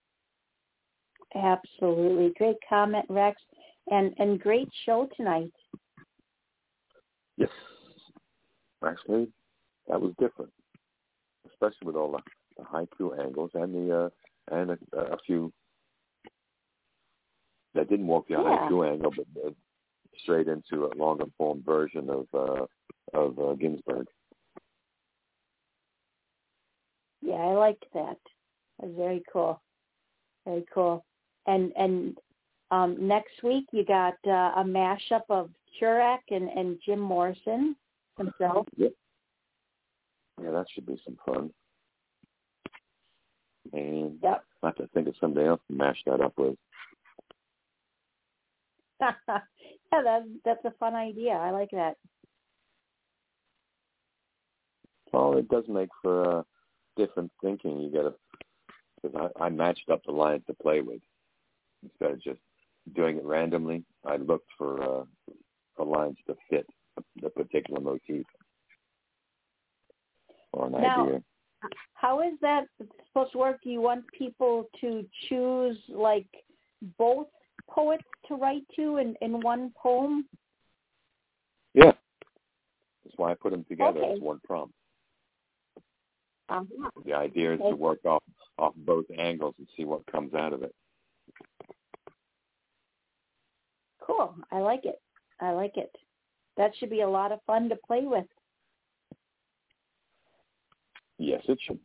Absolutely. Great comment, Rex, and, and great show tonight. Yes. Actually, that was different, especially with all the, the haiku angles and the uh, and a, a few that didn't walk the Yeah. haiku angle, but uh, straight into a longer form version of uh, of uh, Ginsberg. Yeah, I liked that. That was very cool. Very cool. And and um, next week you got uh, a mashup of Kerouac and, and Jim Morrison himself. Yep. Yeah, that should be some fun. And Yep. I have to think of somebody else to mash that up with. yeah, that's that's a fun idea. I like that. Well, it does make for uh, different thinking. You got to, because I, I matched up the lines to play with instead of just doing it randomly. I looked for uh, for lines to fit the particular motif or an Now, idea. how is that supposed to work? Do you want people to choose like both poets to write to in, in one poem? Yeah, that's why I put them together Okay. as one prompt. Uh-huh. The idea is Okay. to work off off both angles and see what comes out of it. Cool. I like it. I like it. That should be a lot of fun to play with. Yes, it should.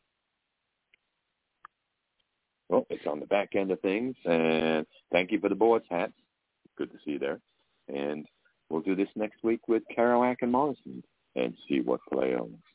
Well, it's on the back end of things, and thank you for the board's hats. Good to see you there. And we'll do this next week with Kerouac and Morrison and see what play owns.